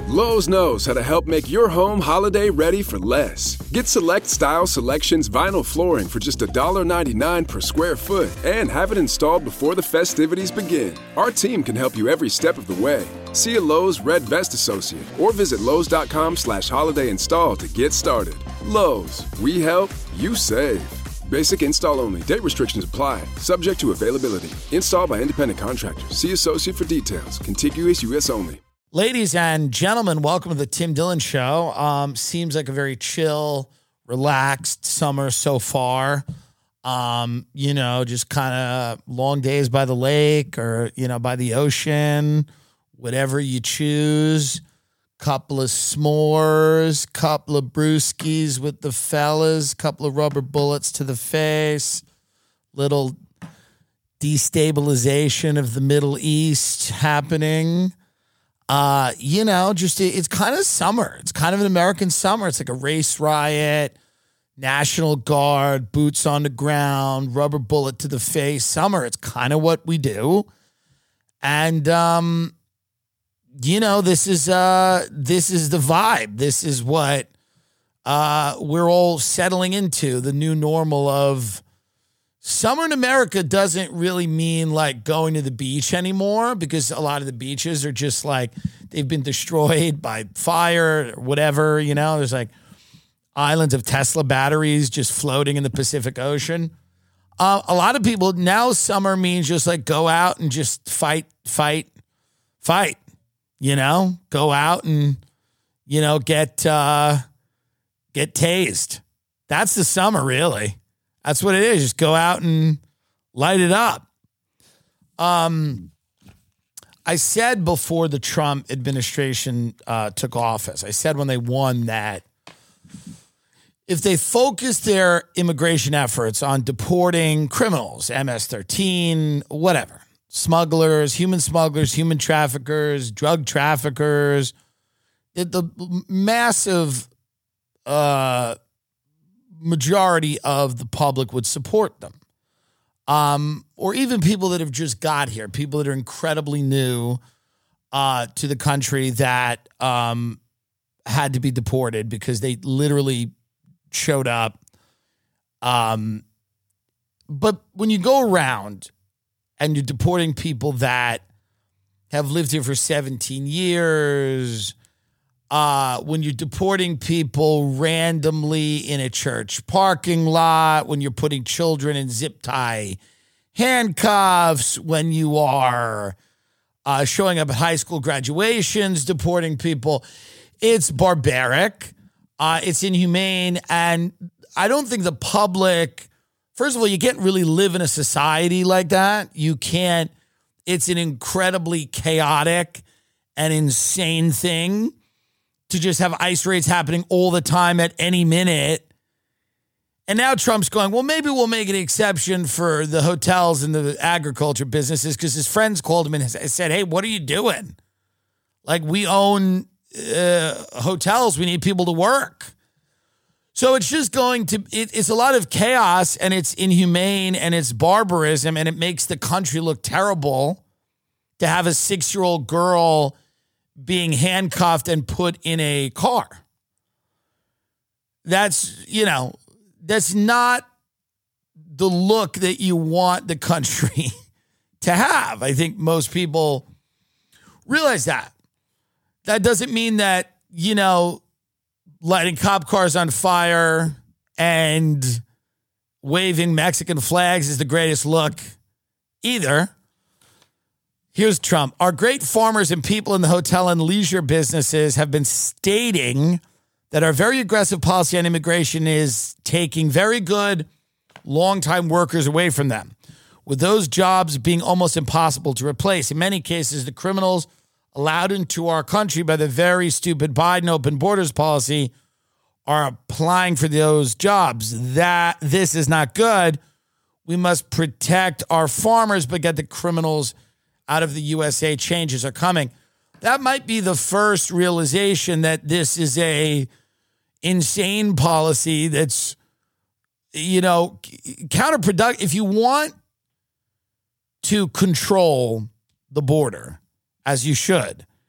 Lowe's knows how to help make your home holiday ready for less. Get Select Style Selections vinyl flooring for just $1.99 per square foot and have it installed before the festivities begin. Our team can help you every step of the way. See a Lowe's Red Vest associate or visit Lowe's.com/holiday install to get started. Lowe's, we help, you save. Basic install only. Date restrictions apply. Subject to availability. Installed by independent contractors. See associate for details. Contiguous U.S. only. Ladies and gentlemen, welcome to the Tim Dillon Show. Seems like a very chill, relaxed summer so far. Just kind of long days by the lake or, by the ocean, whatever you choose. Couple of s'mores, couple of brewskis with the fellas, couple of rubber bullets to the face, little destabilization of the Middle East happening. It's kind of summer. It's kind of an American summer. It's like a race riot, National Guard, boots on the ground, rubber bullet to the face. Summer. It's kind of what we do. And, this is the vibe. This is what, we're all settling into, the new normal of summer in America. Doesn't really mean like going to the beach anymore, because a lot of the beaches are just like they've been destroyed by fire or whatever. There's like islands of Tesla batteries just floating in the Pacific Ocean. A lot of people now, summer means just like go out and just fight. Go out and get tased. That's the summer, really. That's what it is. Just go out and light it up. I said before the Trump administration took office, I said when they won that if they focused their immigration efforts on deporting criminals, MS-13, whatever, smugglers, human traffickers, drug traffickers, the massive majority of the public would support them. Or even people that have just got here, people that are incredibly new to the country that had to be deported because they literally showed up. But when you go around and you're deporting people that have lived here for 17 years, when you're deporting people randomly in a church parking lot, when you're putting children in zip tie handcuffs, when you are showing up at high school graduations, deporting people, it's barbaric. It's inhumane. And I don't think the public, first of all, you can't really live in a society like that. You can't. It's an incredibly chaotic and insane thing to just have ICE raids happening all the time at any minute. And now Trump's going, well, maybe we'll make an exception for the hotels and the agriculture businesses, because his friends called him and said, hey, what are you doing? Like, we own hotels. We need people to work. So it's just going to, it's a lot of chaos, and it's inhumane, and it's barbarism, and it makes the country look terrible to have a 6-year-old girl being handcuffed and put in a car. That's not the look that you want the country to have. I think most people realize that. That doesn't mean that, lighting cop cars on fire and waving Mexican flags is the greatest look either. Here's Trump. Our great farmers and people in the hotel and leisure businesses have been stating that our very aggressive policy on immigration is taking very good long-time workers away from them, with those jobs being almost impossible to replace. In many cases, the criminals allowed into our country by the very stupid Biden open borders policy are applying for those jobs. This is not good. We must protect our farmers, but get the criminals out of the USA. Changes are coming. That might be the first realization that this is a insane policy that's, counterproductive. If you want to control the border, as you should,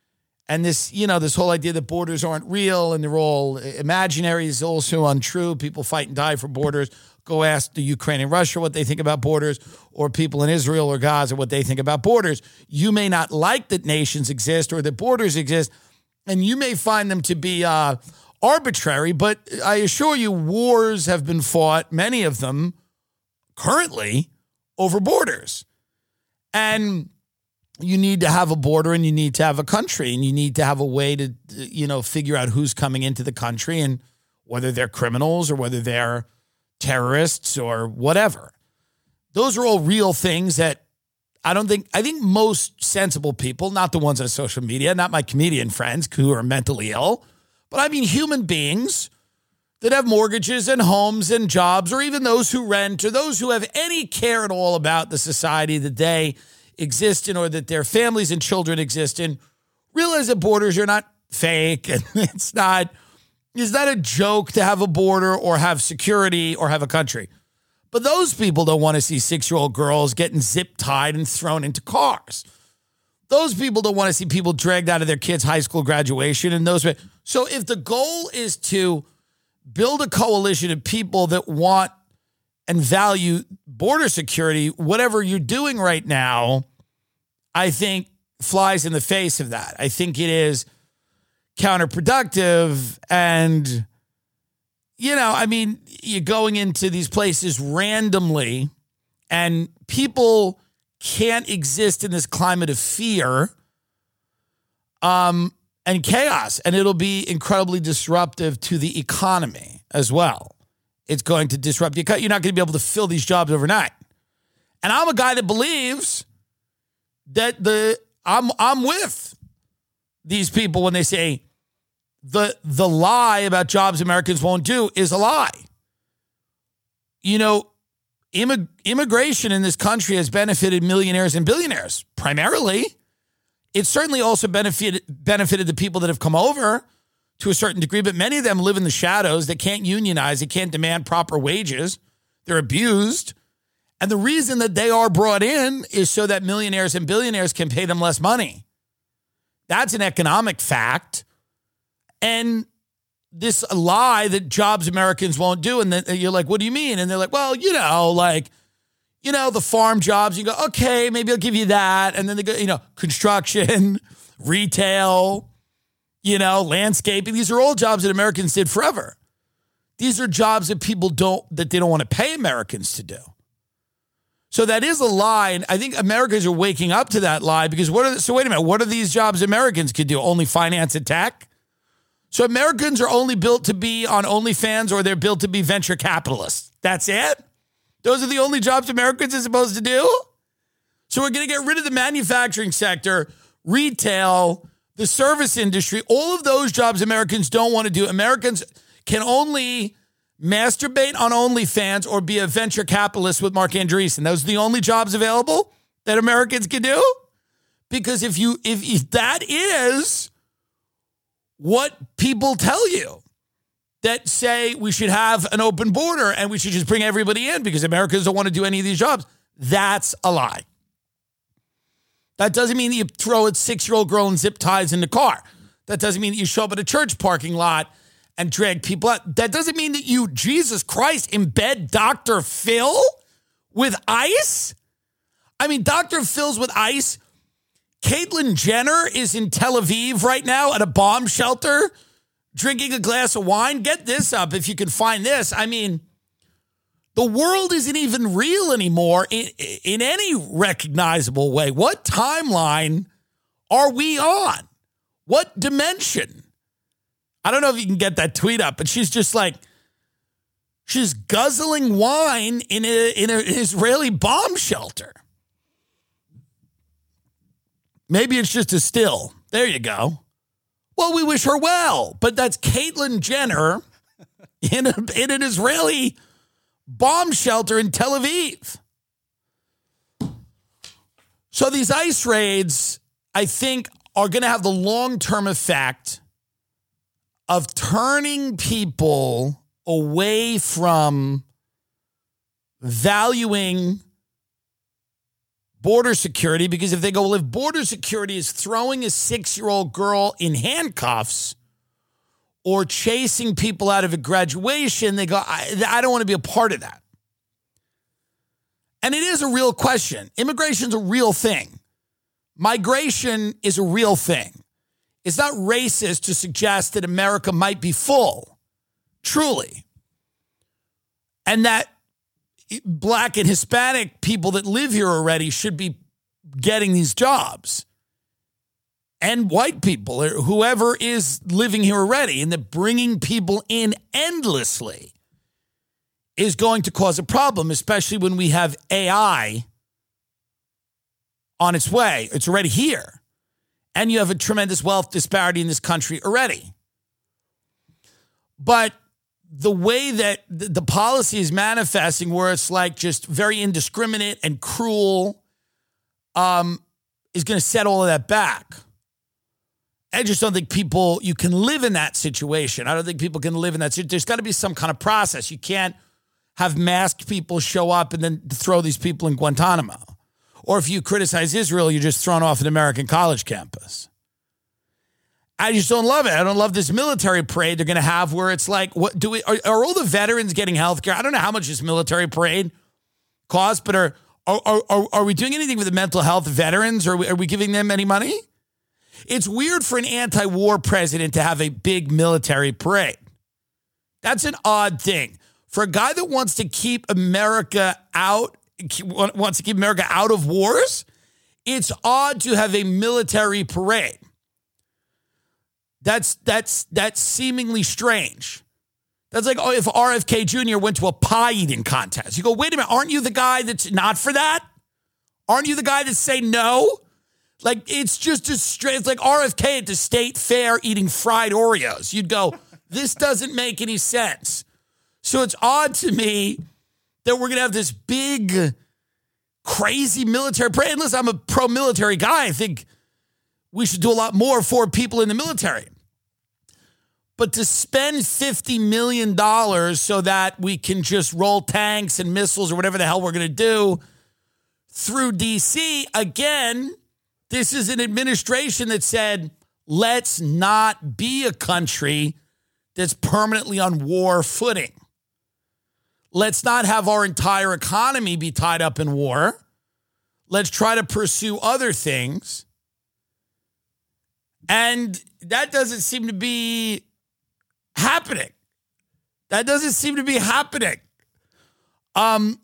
And this, this whole idea that borders aren't real and they're all imaginary is also untrue. People fight and die for borders. Go ask the Ukraine and Russia what they think about borders, or people in Israel or Gaza what they think about borders. You may not like that nations exist or that borders exist, and you may find them to be arbitrary, but I assure you wars have been fought, many of them currently, over borders. And you need to have a border and you need to have a country and you need to have a way to, figure out who's coming into the country and whether they're criminals or whether they're terrorists or whatever. Those are all real things that I think most sensible people, not the ones on social media, not my comedian friends who are mentally ill, but I mean human beings that have mortgages and homes and jobs, or even those who rent, or those who have any care at all about the society that they exist in or that their families and children exist in, realize that borders are not fake and it's not a joke to have a border or have security or have a country. But those people don't want to see 6-year-old girls getting zip-tied and thrown into cars. Those people don't want to see people dragged out of their kids' high school graduation. So if the goal is to build a coalition of people that want and value border security, whatever you're doing right now, I think flies in the face of that. I think it is counterproductive. And, you're going into these places randomly and people can't exist in this climate of fear and chaos. And it'll be incredibly disruptive to the economy as well. It's going to disrupt you. You're not going to be able to fill these jobs overnight. And I'm a guy that believes that I'm with these people when they say the lie about jobs Americans won't do is a lie. Immigration in this country has benefited millionaires and billionaires primarily. It's certainly also benefited the people that have come over to a certain degree, but many of them live in the shadows. They can't unionize. They can't demand proper wages. They're abused. And the reason that they are brought in is so that millionaires and billionaires can pay them less money. That's an economic fact. And this lie that jobs Americans won't do. And then you're like, what do you mean? And they're like, well, the farm jobs. You go, okay, maybe I'll give you that. And then they go, construction, retail, landscaping. These are all jobs that Americans did forever. These are jobs that they don't want to pay Americans to do. So that is a lie. And I think Americans are waking up to that lie because wait a minute, what are these jobs Americans could do? Only finance and tech? So Americans are only built to be on OnlyFans, or they're built to be venture capitalists. That's it? Those are the only jobs Americans are supposed to do? So we're going to get rid of the manufacturing sector, retail, the service industry, all of those jobs Americans don't want to do. Americans can only masturbate on OnlyFans or be a venture capitalist with Mark Andreessen. Those are the only jobs available that Americans can do? Because if that is what people tell you, that say we should have an open border and we should just bring everybody in because Americans don't want to do any of these jobs, that's a lie. That doesn't mean that you throw a 6-year-old girl in zip ties in the car. That doesn't mean that you show up at a church parking lot and drag people out. That doesn't mean that you, Jesus Christ, embed Dr. Phil with ICE. I mean, Dr. Phil's with ICE. Caitlyn Jenner is in Tel Aviv right now at a bomb shelter drinking a glass of wine. Get this up if you can find this. I mean, the world isn't even real anymore in any recognizable way. What timeline are we on? What dimension? I don't know if you can get that tweet up, but she's just like, she's guzzling wine in an Israeli bomb shelter. Maybe it's just a still. There you go. Well, we wish her well, but that's Caitlyn Jenner in an Israeli bomb shelter in Tel Aviv. So these ICE raids, I think, are going to have the long-term effect of turning people away from valuing border security, because if they go, well, if border security is throwing a 6-year-old girl in handcuffs or chasing people out of a graduation, they go, I don't want to be a part of that. And it is a real question. Immigration's a real thing. Migration is a real thing. It's not racist to suggest that America might be full, truly. And that Black and Hispanic people that live here already should be getting these jobs. And white people, or whoever is living here already, and that bringing people in endlessly is going to cause a problem, especially when we have AI on its way. It's already here. And you have a tremendous wealth disparity in this country already. But the way that the policy is manifesting, where it's like just very indiscriminate and cruel, is going to set all of that back. I just don't think you can live in that situation. I don't think people can live in that situation. There's got to be some kind of process. You can't have masked people show up and then throw these people in Guantanamo. Or if you criticize Israel, you're just thrown off an American college campus. I just don't love it. I don't love this military parade they're going to have where it's like, what do we are all the veterans getting health care? I don't know how much this military parade costs, but are we doing anything with the mental health veterans? Are we giving them any money? It's weird for an anti-war president to have a big military parade. That's an odd thing. For a guy that wants to keep America out of wars, it's odd to have a military parade. That's seemingly strange. That's like, if RFK Jr. went to a pie eating contest. You go, wait a minute, aren't you the guy that's not for that? Aren't you the guy that say no? Like, it's just as straight. It's like RFK at the state fair eating fried Oreos. You'd go, this doesn't make any sense. So it's odd to me that we're going to have this big, crazy military parade. And listen, I'm a pro-military guy. I think we should do a lot more for people in the military. But to spend $50 million so that we can just roll tanks and missiles or whatever the hell we're going to do through D.C., again, this is an administration that said, let's not be a country that's permanently on war footing. Let's not have our entire economy be tied up in war. Let's try to pursue other things. And that doesn't seem to be happening. That doesn't seem to be happening. Now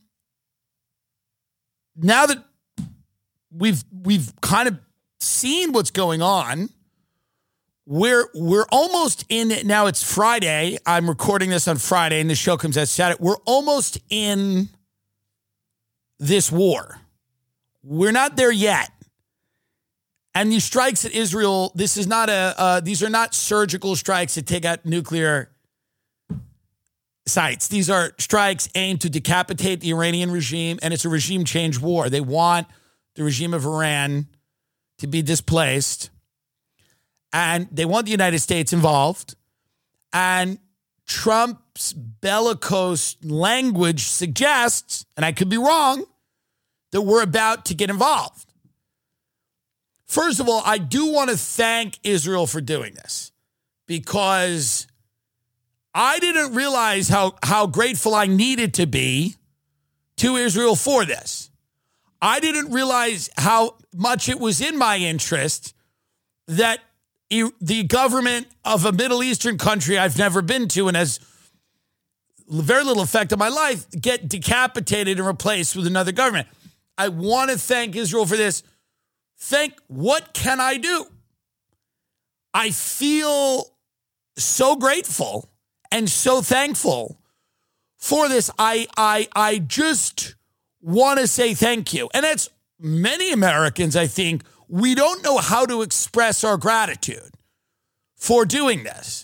that we've kind of seen what's going on, we're almost in. Now it's Friday. I'm recording this on Friday, and the show comes out Saturday. We're almost in this war. We're not there yet. And these strikes at Israel, this is not these are not surgical strikes to take out nuclear sites. These are strikes aimed to decapitate the Iranian regime, and it's a regime change war. They want the regime of Iran to be displaced, and they want the United States involved. And Trump's bellicose language suggests, and I could be wrong, that we're about to get involved. First of all, I do want to thank Israel for doing this, because I didn't realize how grateful I needed to be to Israel for this. I didn't realize how much it was in my interest that the government of a Middle Eastern country I've never been to and has very little effect on my life get decapitated and replaced with another government. I want to thank Israel for this. What can I do? I feel so grateful and so thankful for this. I just want to say thank you. And that's many Americans, I think, we don't know how to express our gratitude for doing this.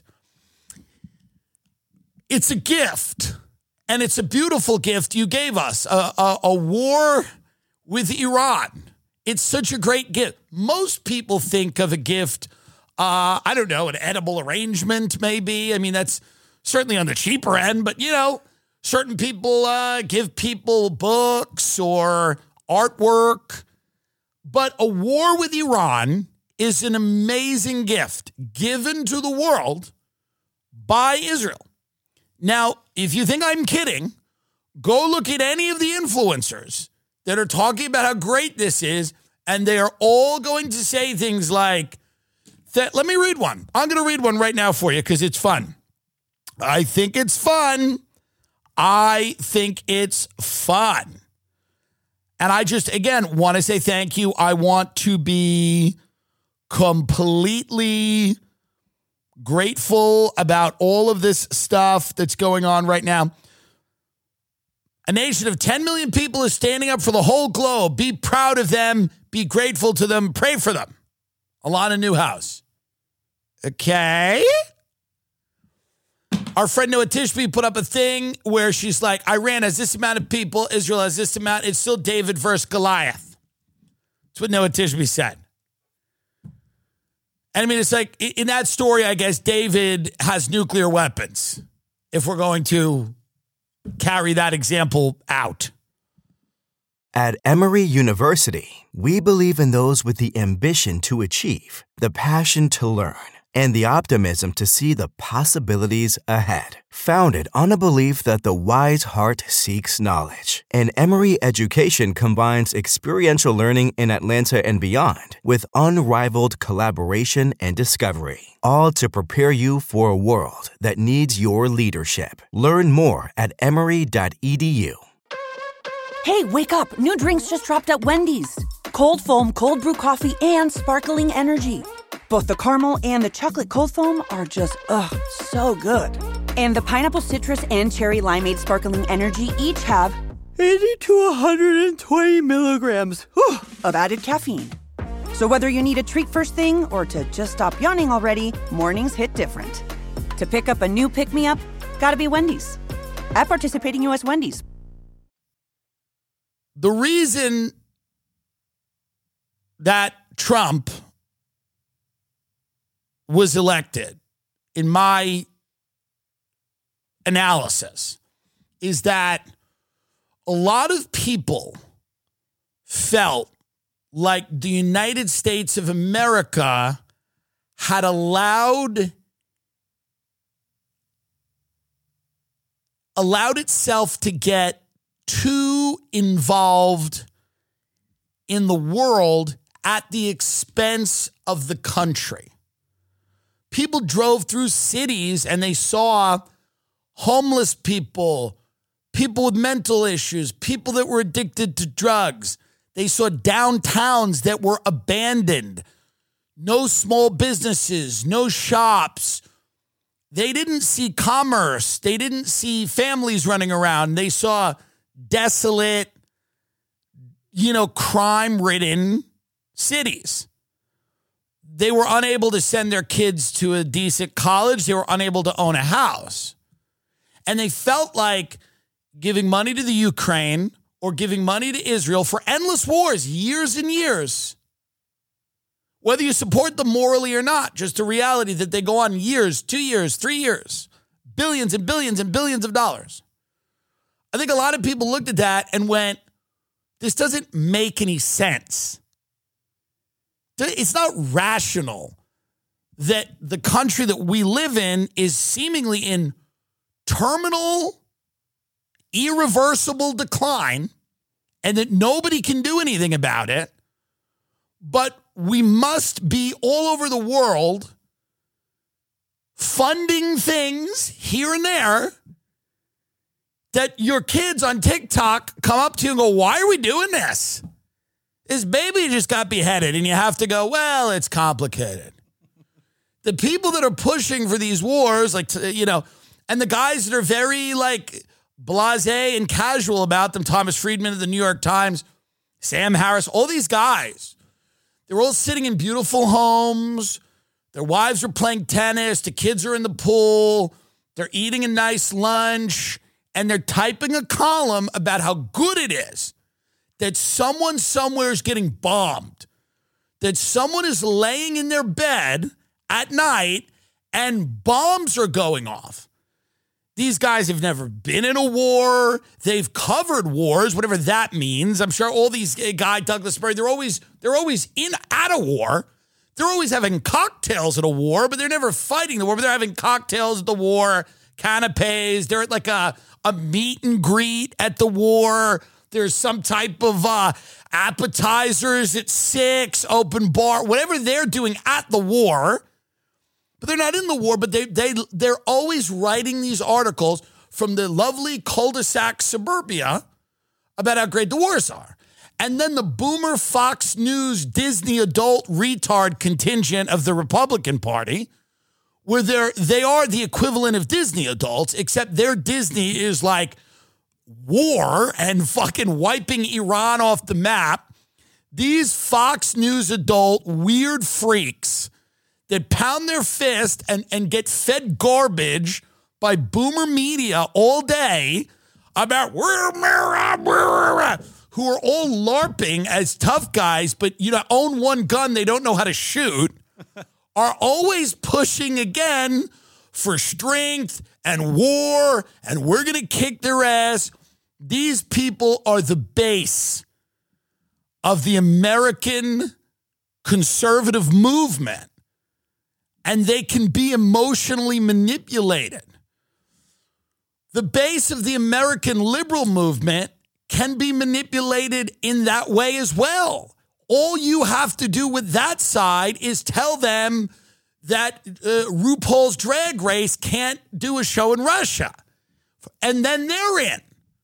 It's a gift, and it's a beautiful gift you gave us, a war with Iran. It's such a great gift. Most people think of a gift, I don't know, an edible arrangement maybe. I mean, that's certainly on the cheaper end, but, you know, certain people give people books or artwork. But a war with Iran is an amazing gift given to the world by Israel. Now, if you think I'm kidding, go look at any of the influencers that are talking about how great this is, and they are all going to say things like, let me read one. I'm going to read one right now for you because it's fun. I think it's fun. And I just, again, want to say thank you. I want to be completely grateful about all of this stuff that's going on right now. A nation of 10 million people is standing up for the whole globe. Be proud of them. Be grateful to them. Pray for them. Alana Newhouse. Okay. Our friend Noah Tishby put up a thing where she's like, Iran has this amount of people. Israel has this amount. It's still David versus Goliath. That's what Noah Tishby said. And I mean, it's like, in that story, I guess David has nuclear weapons, if we're going to carry that example out. At Emory University, we believe in those with the ambition to achieve, the passion to learn, and the optimism to see the possibilities ahead. Founded on a belief that the wise heart seeks knowledge, and Emory education combines experiential learning in Atlanta and beyond with unrivaled collaboration and discovery, all to prepare you for a world that needs your leadership. Learn more at emory.edu. Hey, wake up. New drinks just dropped at Wendy's. Cold foam, cold brew coffee, and sparkling energy. Both the caramel and the chocolate cold foam are just, so good. And the pineapple citrus and cherry limeade sparkling energy each have 80 to 120 milligrams of added caffeine. So whether you need a treat first thing or to just stop yawning already, mornings hit different. To pick up a new pick-me-up, gotta be Wendy's. At participating U.S. Wendy's. The reason that Trump was elected, in my analysis, is that a lot of people felt like the United States of America had allowed itself to get too involved in the world at the expense of the country. People drove through cities and they saw homeless people, people with mental issues, people that were addicted to drugs. They saw downtowns that were abandoned, no small businesses, no shops. They didn't see commerce. They didn't see families running around. They saw desolate, crime-ridden cities. They were unable to send their kids to a decent college. They were unable to own a house. And they felt like giving money to the Ukraine or giving money to Israel for endless wars, years and years, whether you support them morally or not, just a reality that they go on years, 2 years, 3 years, billions and billions and billions of dollars. I think a lot of people looked at that and went, this doesn't make any sense. It's not rational that the country that we live in is seemingly in terminal, irreversible decline and that nobody can do anything about it. But we must be all over the world funding things here and there that your kids on TikTok come up to you and go, why are we doing this? This baby just got beheaded, and you have to go, well, it's complicated. The people that are pushing for these wars, and the guys that are very, blasé and casual about them, Thomas Friedman of the New York Times, Sam Harris, all these guys, they're all sitting in beautiful homes. Their wives are playing tennis. The kids are in the pool. They're eating a nice lunch, and they're typing a column about how good it is that someone somewhere is getting bombed, that someone is laying in their bed at night and bombs are going off. These guys have never been in a war. They've covered wars, whatever that means. I'm sure all these guys, Douglas Murray, they're always at a war. They're always having cocktails at a war, but they're never fighting the war. But they're having cocktails at the war, canapes. They're at like a meet and greet at the war. There's some type of appetizers at 6, open bar, whatever they're doing at the war. But they're not in the war, but they're always writing these articles from the lovely cul-de-sac suburbia about how great the wars are. And then the boomer Fox News Disney adult retard contingent of the Republican Party, where they are the equivalent of Disney adults, except their Disney is like war and fucking wiping Iran off the map. These Fox News adult weird freaks that pound their fist and get fed garbage by boomer media all day about who are all LARPing as tough guys, but own one gun they don't know how to shoot, are always pushing again for strength and war, and we're going to kick their ass. These people are the base of the American conservative movement, and they can be emotionally manipulated. The base of the American liberal movement can be manipulated in that way as well. All you have to do with that side is tell them that RuPaul's Drag Race can't do a show in Russia. And then they're in.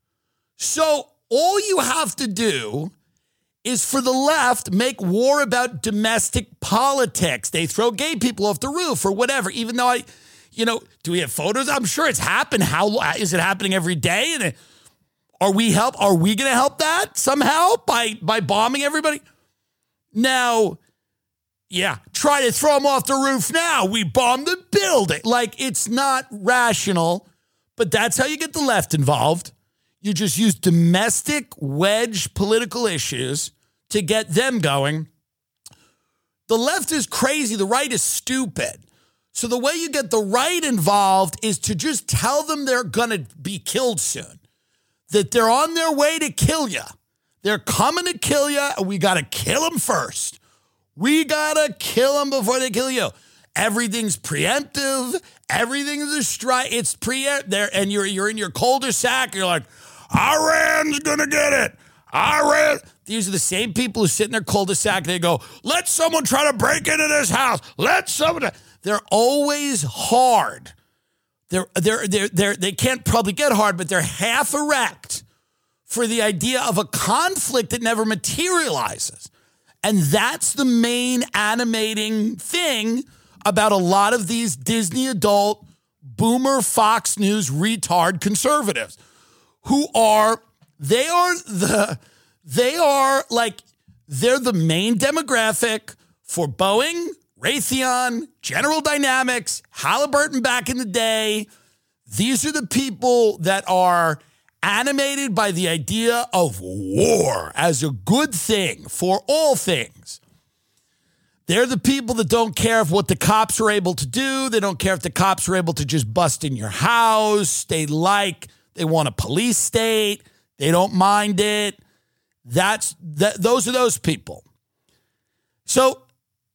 So all you have to do is for the left make war about domestic politics. They throw gay people off the roof or whatever, even though do we have photos? I'm sure it's happened. How is it happening every day? And are we going to help that somehow by bombing everybody? Now, yeah, try to throw them off the roof now. We bombed the building. Like, it's not rational, but that's how you get the left involved. You just use domestic wedge political issues to get them going. The left is crazy. The right is stupid. So the way you get the right involved is to just tell them they're going to be killed soon, that they're on their way to kill you. They're coming to kill you, and we got to kill them first. We got to kill them before they kill you. Everything's preemptive. Everything's a strike. It's there, and you're in your cul-de-sac. You're like, Iran's going to get it. Iran. These are the same people who sit in their cul-de-sac. They go, let someone try to break into this house. Let someone. They're always hard. They can't probably get hard, but they're half erect for the idea of a conflict that never materializes. And that's the main animating thing about a lot of these Disney adult boomer Fox News retard conservatives who they're the main demographic for Boeing, Raytheon, General Dynamics, Halliburton back in the day. These are the people that are animated by the idea of war as a good thing for all things. They're the people that don't care if what the cops are able to do. They don't care if the cops are able to just bust in your house. They want a police state. They don't mind it. Those are those people. So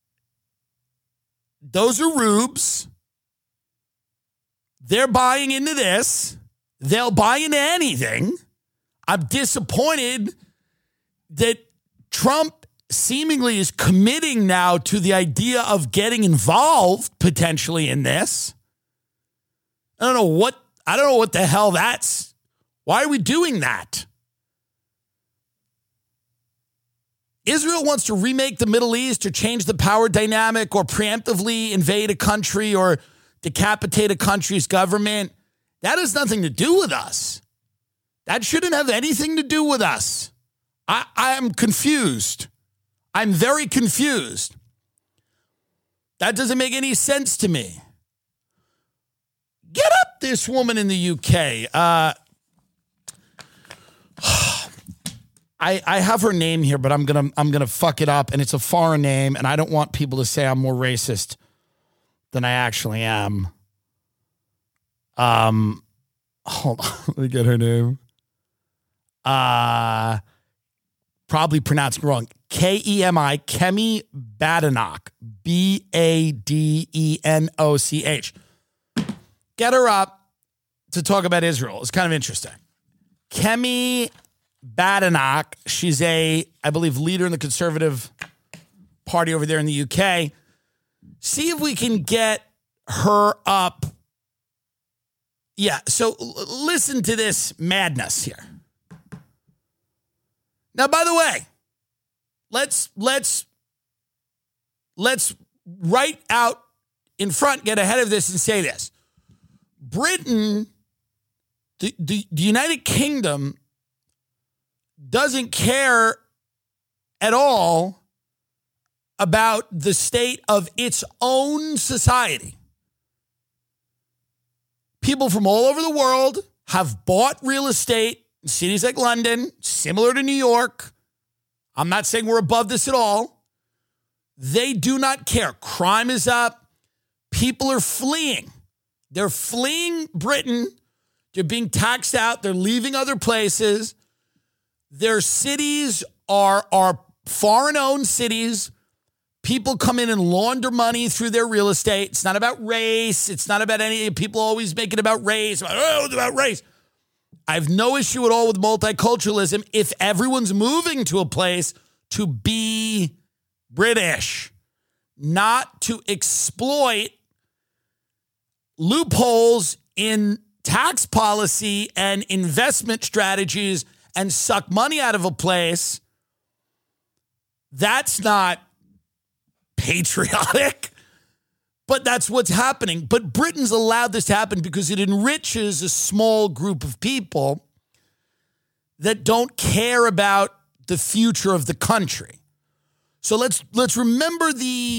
those are rubes. They're buying into this. They'll buy into anything. I'm disappointed that Trump seemingly is committing now to the idea of getting involved potentially in this. I don't know what the hell that's. Why are we doing that? Israel wants to remake the Middle East or change the power dynamic or preemptively invade a country or decapitate a country's government. That has nothing to do with us. That shouldn't have anything to do with us. I'm confused. I'm very confused. That doesn't make any sense to me. Get up, this woman in the UK. I have her name here, but I'm gonna fuck it up, and it's a foreign name, and I don't want people to say I'm more racist than I actually am. hold on, let me get her name. Probably pronouncing wrong. Kemi, Kemi Badenoch. Badenoch. Get her up to talk about Israel. It's kind of interesting. Kemi Badenoch, she's I believe, leader in the Conservative Party over there in the UK. See if we can get her up. Yeah, so listen to this madness here. Now, by the way, let's right out in front, get ahead of this and say this. Britain, the United Kingdom, doesn't care at all about the state of its own society. People from all over the world have bought real estate in cities like London, similar to New York. I'm not saying we're above this at all. They do not care. Crime is up. People are fleeing. They're fleeing Britain. They're being taxed out. They're leaving other places. Their cities are foreign-owned cities. People come in and launder money through their real estate. It's not about race. It's not about any people always make it about race. It's about race. I have no issue at all with multiculturalism if everyone's moving to a place to be British, not to exploit loopholes in tax policy and investment strategies and suck money out of a place. That's not patriotic, but that's what's happening. But Britain's allowed this to happen because it enriches a small group of people that don't care about the future of the country. So let's remember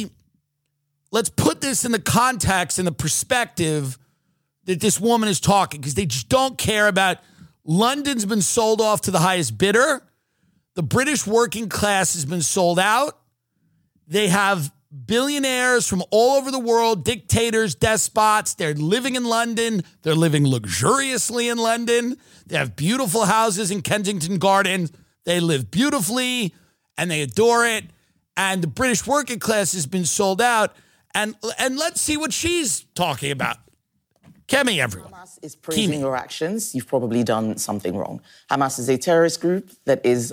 let's put this in the context and the perspective that this woman is talking, because they just don't care about. London's been sold off to the highest bidder. The British working class has been sold out. They have billionaires from all over the world, dictators, despots. They're living in London. They're living luxuriously in London. They have beautiful houses in Kensington Gardens. They live beautifully and they adore it. And the British working class has been sold out. And let's see what she's talking about. Kemi, everyone. Hamas is praising your actions. You've probably done something wrong. Hamas is a terrorist group that is,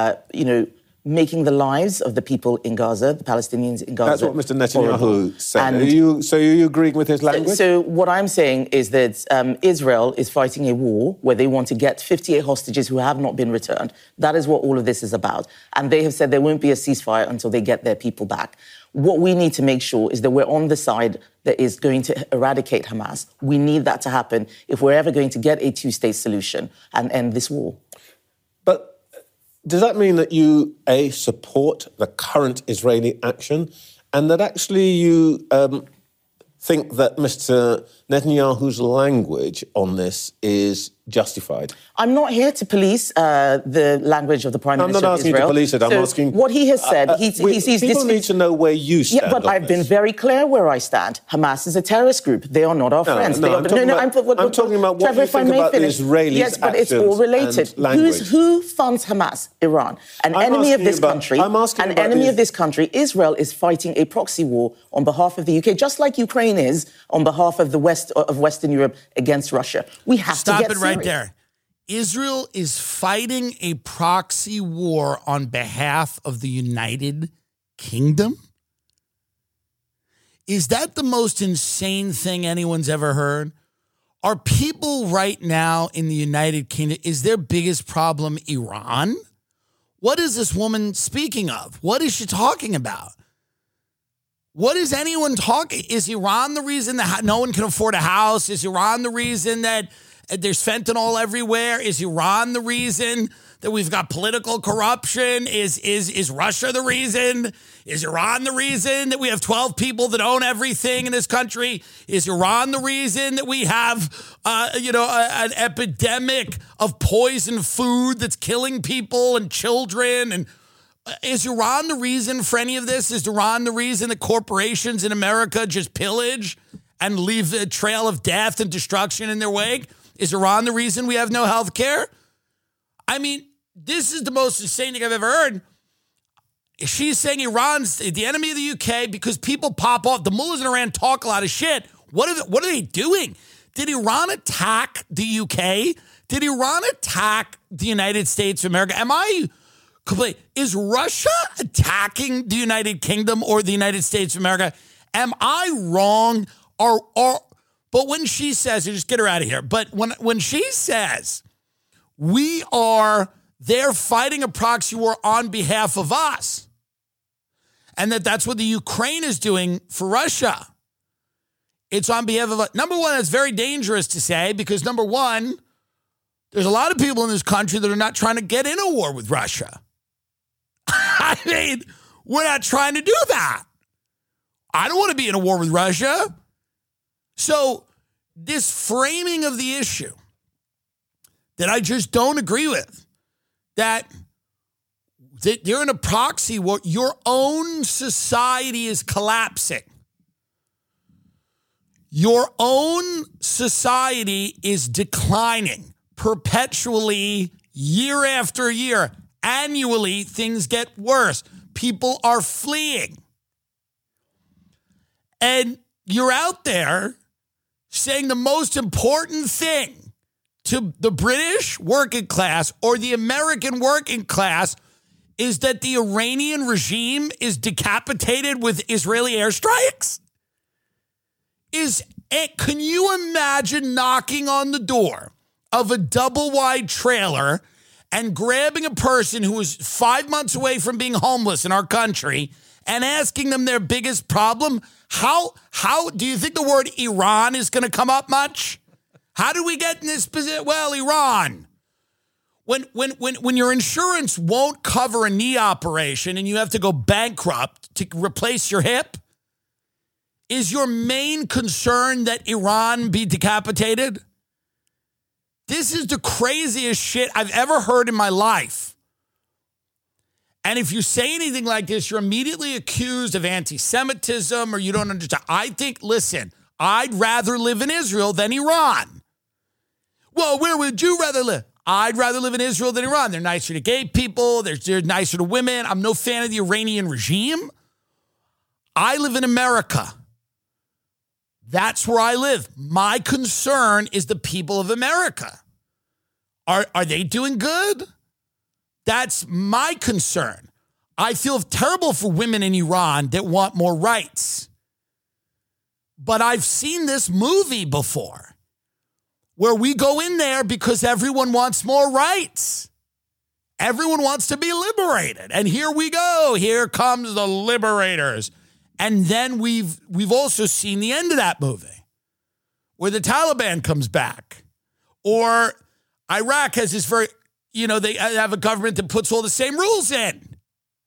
making the lives of the people in Gaza, the Palestinians in Gaza. That's what Mr. Netanyahu said. Are you agreeing with his language? So what I'm saying is that Israel is fighting a war where they want to get 58 hostages who have not been returned. That is what all of this is about. And they have said there won't be a ceasefire until they get their people back. What we need to make sure is that we're on the side that is going to eradicate Hamas. We need that to happen if we're ever going to get a two-state solution and end this war. But does that mean that you, A, support the current Israeli action and that actually you think that Mr. Netanyahu's language on this is justified? I'm not here to police the language of the Prime Minister of Israel. I'm not asking you to police it. I'm asking... What he has said, he sees... People need to know where you stand. Yeah, but I've been very clear where I stand. Hamas is a terrorist group. They are not our friends. I'm talking about what you think about the Israelis' Yes, but it's all related. Who funds Hamas? Iran. An enemy of this country. Israel is fighting a proxy war on behalf of the UK, just like Ukraine is on behalf of the West of Western Europe against Russia. We have to get serious. Right there. Israel is fighting a proxy war on behalf of the United Kingdom? Is that the most insane thing anyone's ever heard? Are people right now in the United Kingdom, is their biggest problem Iran? What is this woman speaking of? What is she talking about? What is anyone talking? Is Iran the reason that no one can afford a house? Is Iran the reason that there's fentanyl everywhere? Is Iran the reason that we've got political corruption? Is Russia the reason? Is Iran the reason that we have 12 people that own everything in this country? Is Iran the reason that we have, an epidemic of poisoned food that's killing people and children? And is Iran the reason for any of this? Is Iran the reason that corporations in America just pillage and leave a trail of death and destruction in their wake? Is Iran the reason we have no health care? I mean, this is the most insane thing I've ever heard. She's saying Iran's the enemy of the UK because people pop off. The mullahs in Iran talk a lot of shit. What are they doing? Did Iran attack the UK? Did Iran attack the United States of America? Is Russia attacking the United Kingdom or the United States of America? Am I wrong? But when she says, just get her out of here. But when she says, they're fighting a proxy war on behalf of us, and that's what the Ukraine is doing for Russia. It's on behalf of us. Number one, that's very dangerous to say because number one, there's a lot of people in this country that are not trying to get in a war with Russia. I mean, we're not trying to do that. I don't want to be in a war with Russia. So this framing of the issue that I just don't agree with, that they're in a proxy war, your own society is collapsing. Your own society is declining perpetually, year after year. Annually, things get worse. People are fleeing. And you're out there saying the most important thing to the British working class or the American working class is that the Iranian regime is decapitated with Israeli airstrikes? Can you imagine knocking on the door of a double-wide trailer and grabbing a person who is 5 months away from being homeless in our country and asking them their biggest problem? How do you think the word Iran is going to come up much? How do we get in this position? Well, Iran. When your insurance won't cover a knee operation and you have to go bankrupt to replace your hip, is your main concern that Iran be decapitated? This is the craziest shit I've ever heard in my life. And if you say anything like this, you're immediately accused of anti-Semitism or you don't understand. I think, listen, I'd rather live in Israel than Iran. Well, where would you rather live? I'd rather live in Israel than Iran. They're nicer to gay people. They're nicer to women. I'm no fan of the Iranian regime. I live in America. That's where I live. My concern is the people of America. Are they doing good? That's my concern. I feel terrible for women in Iran that want more rights. But I've seen this movie before where we go in there because everyone wants more rights. Everyone wants to be liberated. And here we go. Here comes the liberators. And then we've also seen the end of that movie where the Taliban comes back. Or Iraq has this they have a government that puts all the same rules in.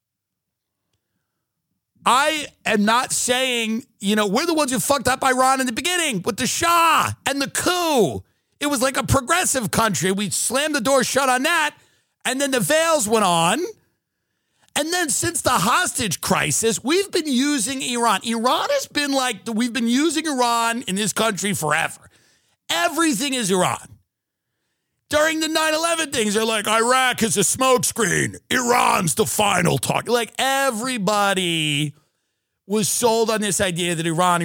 I am not saying, we're the ones who fucked up Iran in the beginning with the Shah and the coup. It was like a progressive country. We slammed the door shut on that. And then the veils went on. And then since the hostage crisis, we've been using Iran. Iran has been we've been using Iran in this country forever. Everything is Iran. During the 9/11 things, they're like, Iraq is a smokescreen. Iran's the final talk. Like everybody was sold on this idea that Iran.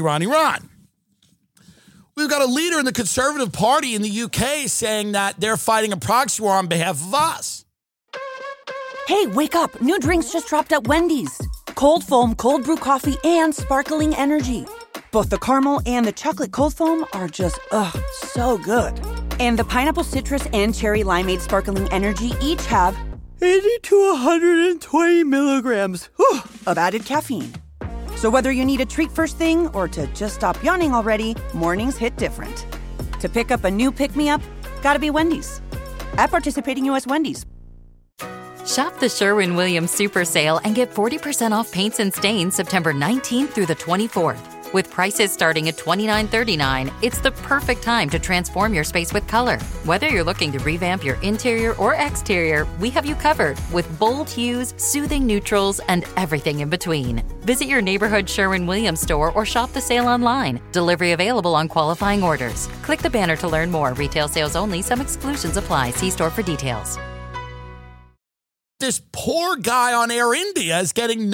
We've got a leader in the Conservative Party in the UK saying that they're fighting a proxy war on behalf of us. Hey, wake up. New drinks just dropped at Wendy's. Cold foam, cold brew coffee, and sparkling energy. Both the caramel and the chocolate cold foam are just, so good. And the pineapple citrus and cherry limeade sparkling energy each have 80 to 120 milligrams of added caffeine. So whether you need a treat first thing or to just stop yawning already, mornings hit different. To pick up a new pick-me-up, gotta be Wendy's. At participating U.S. Wendy's. Shop the Sherwin-Williams Super Sale and get 40% off paints and stains September 19th through the 24th. With prices starting at $29.39, it's the perfect time to transform your space with color. Whether you're looking to revamp your interior or exterior, we have you covered with bold hues, soothing neutrals, and everything in between. Visit your neighborhood Sherwin-Williams store or shop the sale online. Delivery available on qualifying orders. Click the banner to learn more. Retail sales only. Some exclusions apply. See store for details. This poor guy on Air India is getting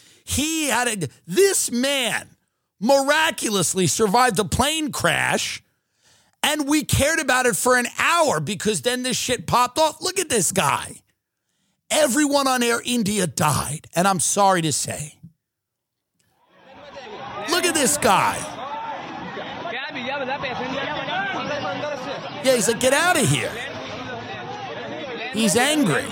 this man miraculously survived a plane crash, and we cared about it for an hour because then this shit popped off. Look at this guy. Everyone on Air India died, and I'm sorry to say. Look at this guy. Yeah, he's like, get out of here. He's angry.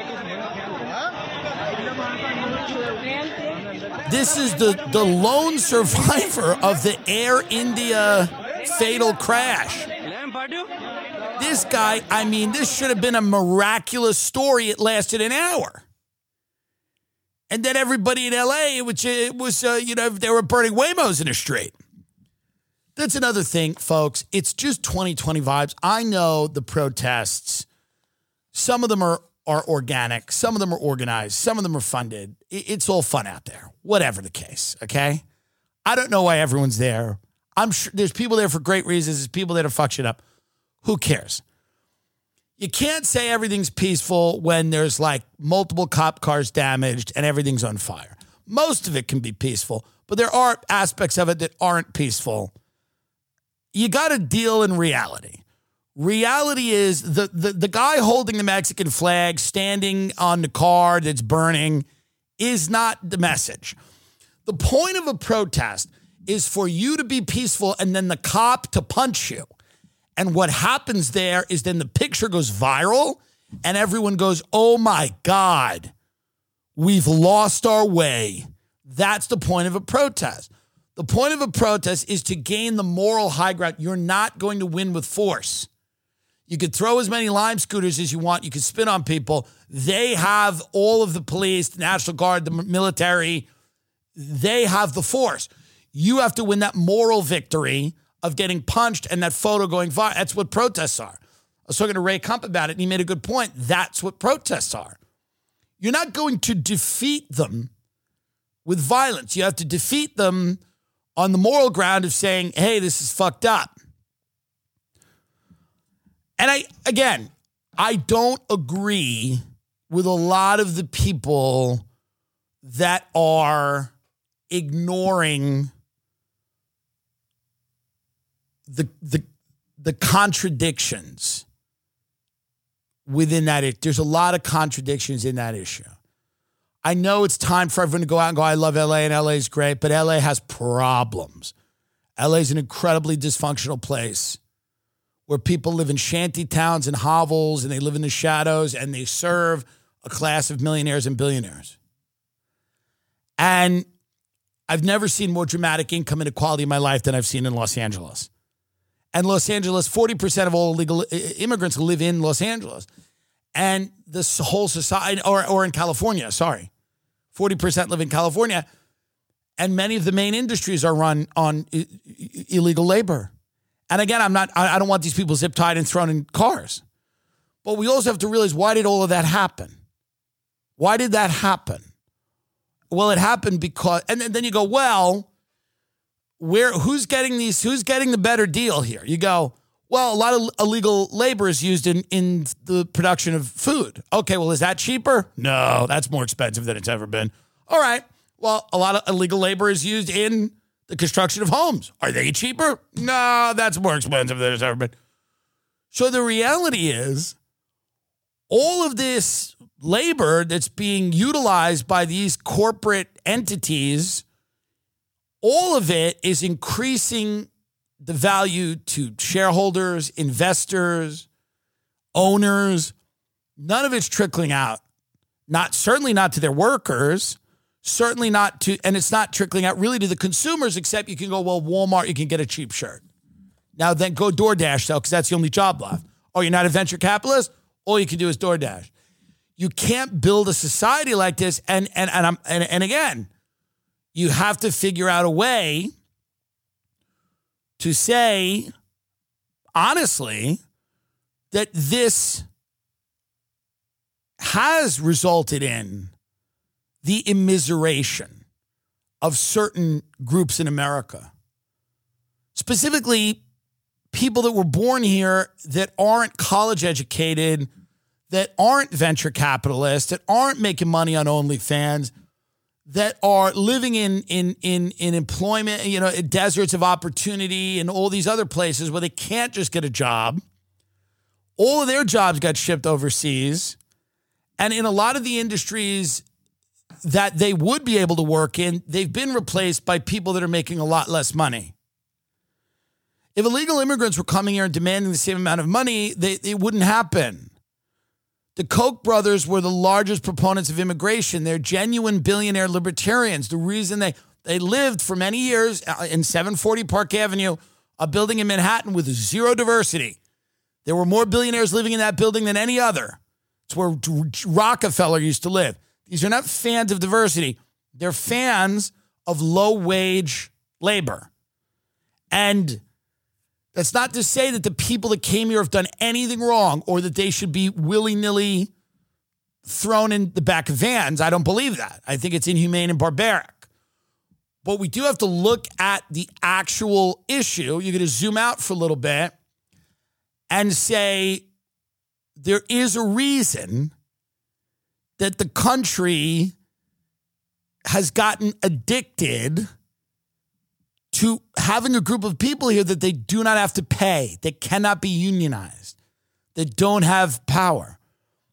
This is the lone survivor of the Air India fatal crash. This guy, I mean, this should have been a miraculous story. It lasted an hour. And then everybody in L.A., they were burning Waymos in the street. That's another thing, folks. It's just 2020 vibes. I know the protests, some of them are organic. Some of them are organized. Some of them are funded. It's all fun out there, whatever the case, okay? I don't know why everyone's there. I'm sure there's people there for great reasons. There's people there to fuck shit up. Who cares? You can't say everything's peaceful when there's like multiple cop cars damaged and everything's on fire. Most of it can be peaceful, but there are aspects of it that aren't peaceful. You got to deal in reality. Reality is the guy holding the Mexican flag, standing on the car that's burning, is not the message. The point of a protest is for you to be peaceful and then the cop to punch you. And what happens there is then the picture goes viral and everyone goes, oh my God, we've lost our way. That's the point of a protest. The point of a protest is to gain the moral high ground. You're not going to win with force. You could throw as many lime scooters as you want. You could spit on people. They have all of the police, the National Guard, the military. They have the force. You have to win that moral victory of getting punched and that photo going viral. That's what protests are. I was talking to Ray Kump about it, and he made a good point. That's what protests are. You're not going to defeat them with violence. You have to defeat them on the moral ground of saying, hey, this is fucked up. And I don't agree with a lot of the people that are ignoring the contradictions within that. There's a lot of contradictions in that issue. I know it's time for everyone to go out and go, I love LA and LA is great, but LA has problems. LA is an incredibly dysfunctional place where people live in shanty towns and hovels and they live in the shadows and they serve a class of millionaires and billionaires. And I've never seen more dramatic income inequality in my life than I've seen in Los Angeles. And Los Angeles, 40% of all illegal immigrants live in Los Angeles. And this whole society, or in California, 40% live in California. And many of the main industries are run on illegal labor. And again, I don't want these people zip tied and thrown in cars. But we also have to realize, why did all of that happen? Why did that happen? Well, it happened because, and then you go, well, who's getting the better deal here? You go, well, a lot of illegal labor is used in the production of food. Okay, well, is that cheaper? No, that's more expensive than it's ever been. All right, well, a lot of illegal labor is used in the construction of homes. Are they cheaper? No, that's more expensive than it's ever been. So the reality is, all of this labor that's being utilized by these corporate entities, all of it is increasing the value to shareholders, investors, owners. None of it's trickling out. Certainly not to their workers. Certainly not to, and it's not trickling out really to the consumers, except you can go, well, Walmart, you can get a cheap shirt. Now then go DoorDash, though, because that's the only job left. Oh, you're not a venture capitalist? All you can do is DoorDash. You can't build a society like this. And again, you have to figure out a way to say, honestly, that this has resulted in the immiseration of certain groups in America. Specifically, people that were born here that aren't college educated, that aren't venture capitalists, that aren't making money on OnlyFans, that are living in employment, deserts of opportunity and all these other places where they can't just get a job. All of their jobs got shipped overseas. And in a lot of the industries that they would be able to work in, they've been replaced by people that are making a lot less money. If illegal immigrants were coming here and demanding the same amount of money, it wouldn't happen. The Koch brothers were the largest proponents of immigration. They're genuine billionaire libertarians. The reason they lived for many years in 740 Park Avenue, a building in Manhattan with zero diversity. There were more billionaires living in that building than any other. It's where Rockefeller used to live. These are not fans of diversity. They're fans of low-wage labor. And that's not to say that the people that came here have done anything wrong or that they should be willy-nilly thrown in the back of vans. I don't believe that. I think it's inhumane and barbaric. But we do have to look at the actual issue. You're going to zoom out for a little bit and say there is a reason that the country has gotten addicted to having a group of people here that they do not have to pay, that cannot be unionized, that don't have power.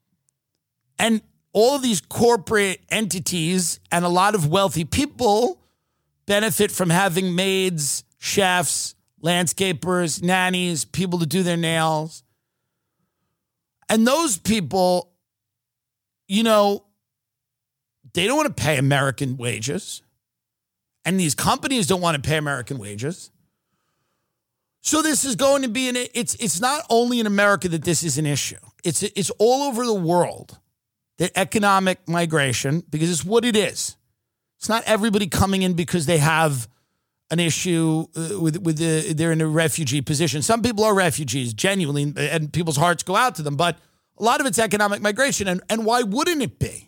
And all of these corporate entities and a lot of wealthy people benefit from having maids, chefs, landscapers, nannies, people to do their nails. And those people, they don't want to pay American wages. And these companies don't want to pay American wages. So this is going to be it's not only in America that this is an issue. It's all over the world, that economic migration, because it's what it is. It's not everybody coming in because they have an issue they're in a refugee position. Some people are refugees, genuinely, and people's hearts go out to them. But a lot of it's economic migration. And why wouldn't it be?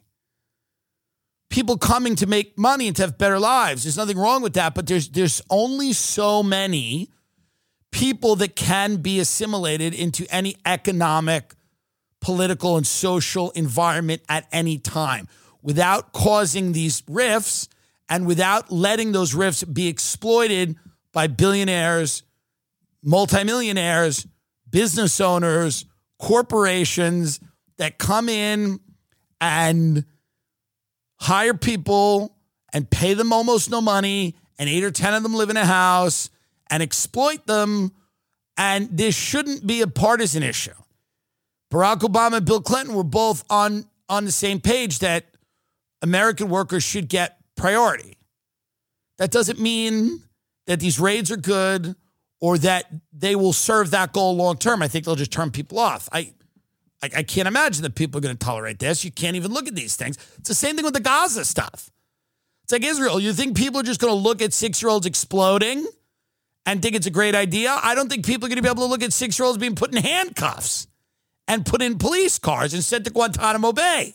People coming to make money and to have better lives. There's nothing wrong with that, but there's only so many people that can be assimilated into any economic, political, and social environment at any time without causing these rifts and without letting those rifts be exploited by billionaires, multimillionaires, business owners, corporations that come in and hire people and pay them almost no money, and 8 or 10 of them live in a house and exploit them. And this shouldn't be a partisan issue. Barack Obama and Bill Clinton were both on the same page that American workers should get priority. That doesn't mean that these raids are good or that they will serve that goal long term. I think they'll just turn people off. I can't imagine that people are going to tolerate this. You can't even look at these things. It's the same thing with the Gaza stuff. It's like Israel. You think people are just going to look at 6-year-olds exploding and think it's a great idea? I don't think people are going to be able to look at 6-year-olds being put in handcuffs and put in police cars and sent to Guantanamo Bay.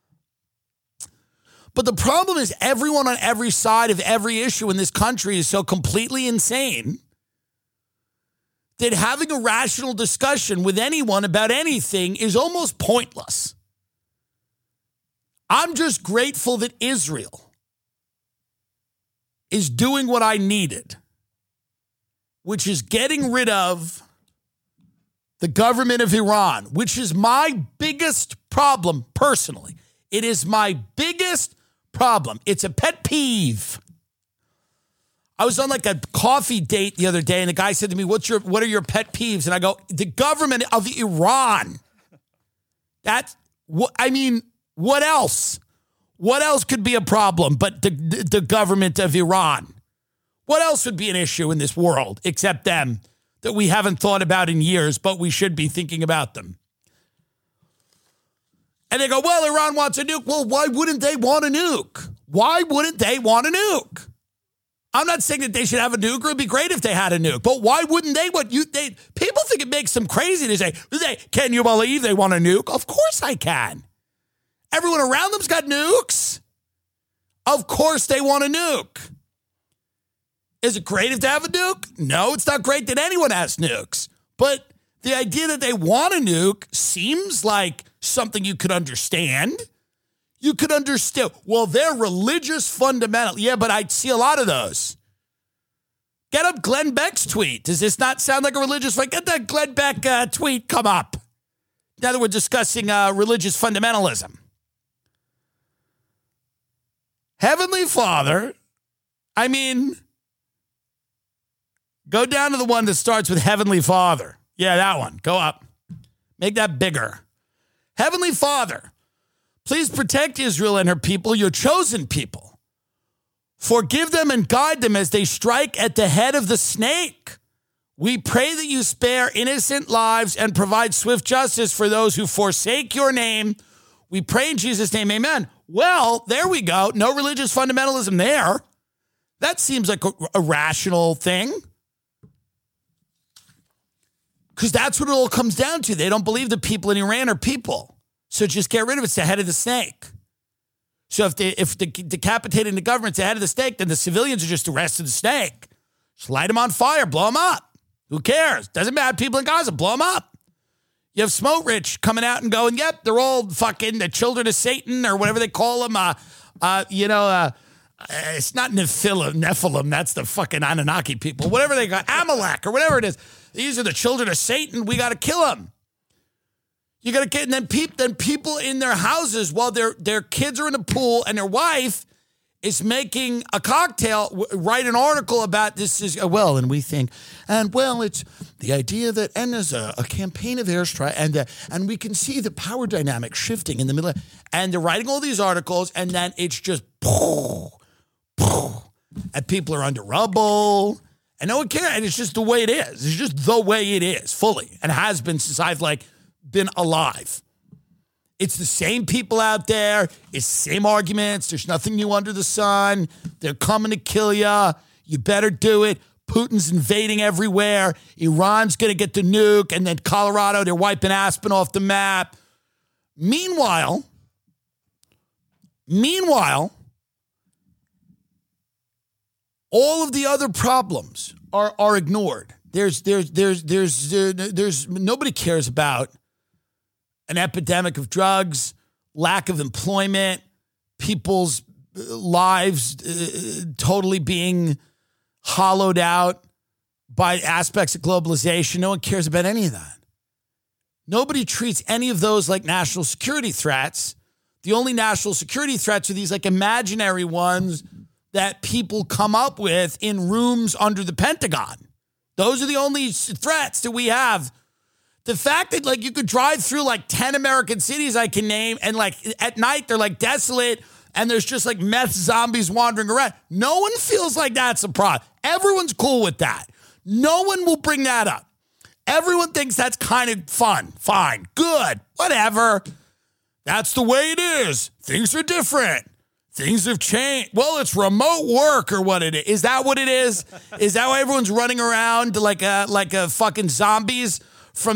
But the problem is everyone on every side of every issue in this country is so completely insane that having a rational discussion with anyone about anything is almost pointless. I'm just grateful that Israel is doing what I needed, which is getting rid of the government of Iran, which is my biggest problem personally. It is my biggest problem. It's a pet peeve. I was on like a coffee date the other day, and the guy said to me, what are your pet peeves? And I go, the government of Iran. What else? What else could be a problem but the government of Iran? What else would be an issue in this world except them that we haven't thought about in years, but we should be thinking about them? And they go, well, Iran wants a nuke. Well, why wouldn't they want a nuke? Why wouldn't they want a nuke? I'm not saying that they should have a nuke. It would be great if they had a nuke. But why wouldn't they? People think it makes them crazy to say, can you believe they want a nuke? Of course I can. Everyone around them's got nukes. Of course they want a nuke. Is it great if they have a nuke? No, it's not great that anyone has nukes. But the idea that they want a nuke seems like something you could understand. You could understand, well, they're religious fundamental. Yeah, but I see a lot of those. Get up Glenn Beck's tweet. Does this not sound like a religious fight? Get that Glenn Beck tweet come up. Now that we're discussing religious fundamentalism. Heavenly Father, I mean, go down to the one that starts with Heavenly Father. Yeah, that one. Go up. Make that bigger. Heavenly Father, please protect Israel and her people, your chosen people. Forgive them and guide them as they strike at the head of the snake. We pray that you spare innocent lives and provide swift justice for those who forsake your name. We pray in Jesus' name, amen. Well, there we go. No religious fundamentalism there. That seems like a rational thing. Because that's what it all comes down to. They don't believe the people in Iran are people. So just get rid of it. It's the head of the snake. So if the decapitating the government's the head of the snake, then the civilians are just the rest of the snake. Just light them on fire. Blow them up. Who cares? Doesn't matter. People in Gaza, blow them up. You have Smotrich coming out and going, yep, they're all fucking the children of Satan or whatever they call them. It's not Nephilim. That's the fucking Anunnaki people. Whatever they got, Amalek or whatever it is. These are the children of Satan. We got to kill them. You got to get, and then people in their houses while their kids are in the pool and their wife is making a cocktail, write an article about this and we think, it's the idea that, and there's a campaign of airstrike, and we can see the power dynamic shifting in the middle, and they're writing all these articles, and then it's just, and people are under rubble, and no one cares, and it's just the way it is. It's just the way it is, fully, and has been since I've, been alive. It's the same people out there. It's the same arguments. There's nothing new under the sun. They're coming to kill you. You better do it. Putin's invading everywhere. Iran's going to get the nuke. And then Colorado, they're wiping Aspen off the map. Meanwhile, all of the other problems are ignored. There's nobody cares about an epidemic of drugs, lack of employment, people's lives totally being hollowed out by aspects of globalization. No one cares about any of that. Nobody treats any of those like national security threats. The only national security threats are these imaginary ones that people come up with in rooms under the Pentagon. Those are the only threats that we have. The fact that you could drive through 10 American cities I can name and at night they're desolate and there's just meth zombies wandering around. No one feels like that's a problem. Everyone's cool with that. No one will bring that up. Everyone thinks that's kind of fun. Fine. Good. Whatever. That's the way it is. Things are different. Things have changed. Well, it's remote work or what it is. Is that what it is? Is that why everyone's running around like a fucking zombies from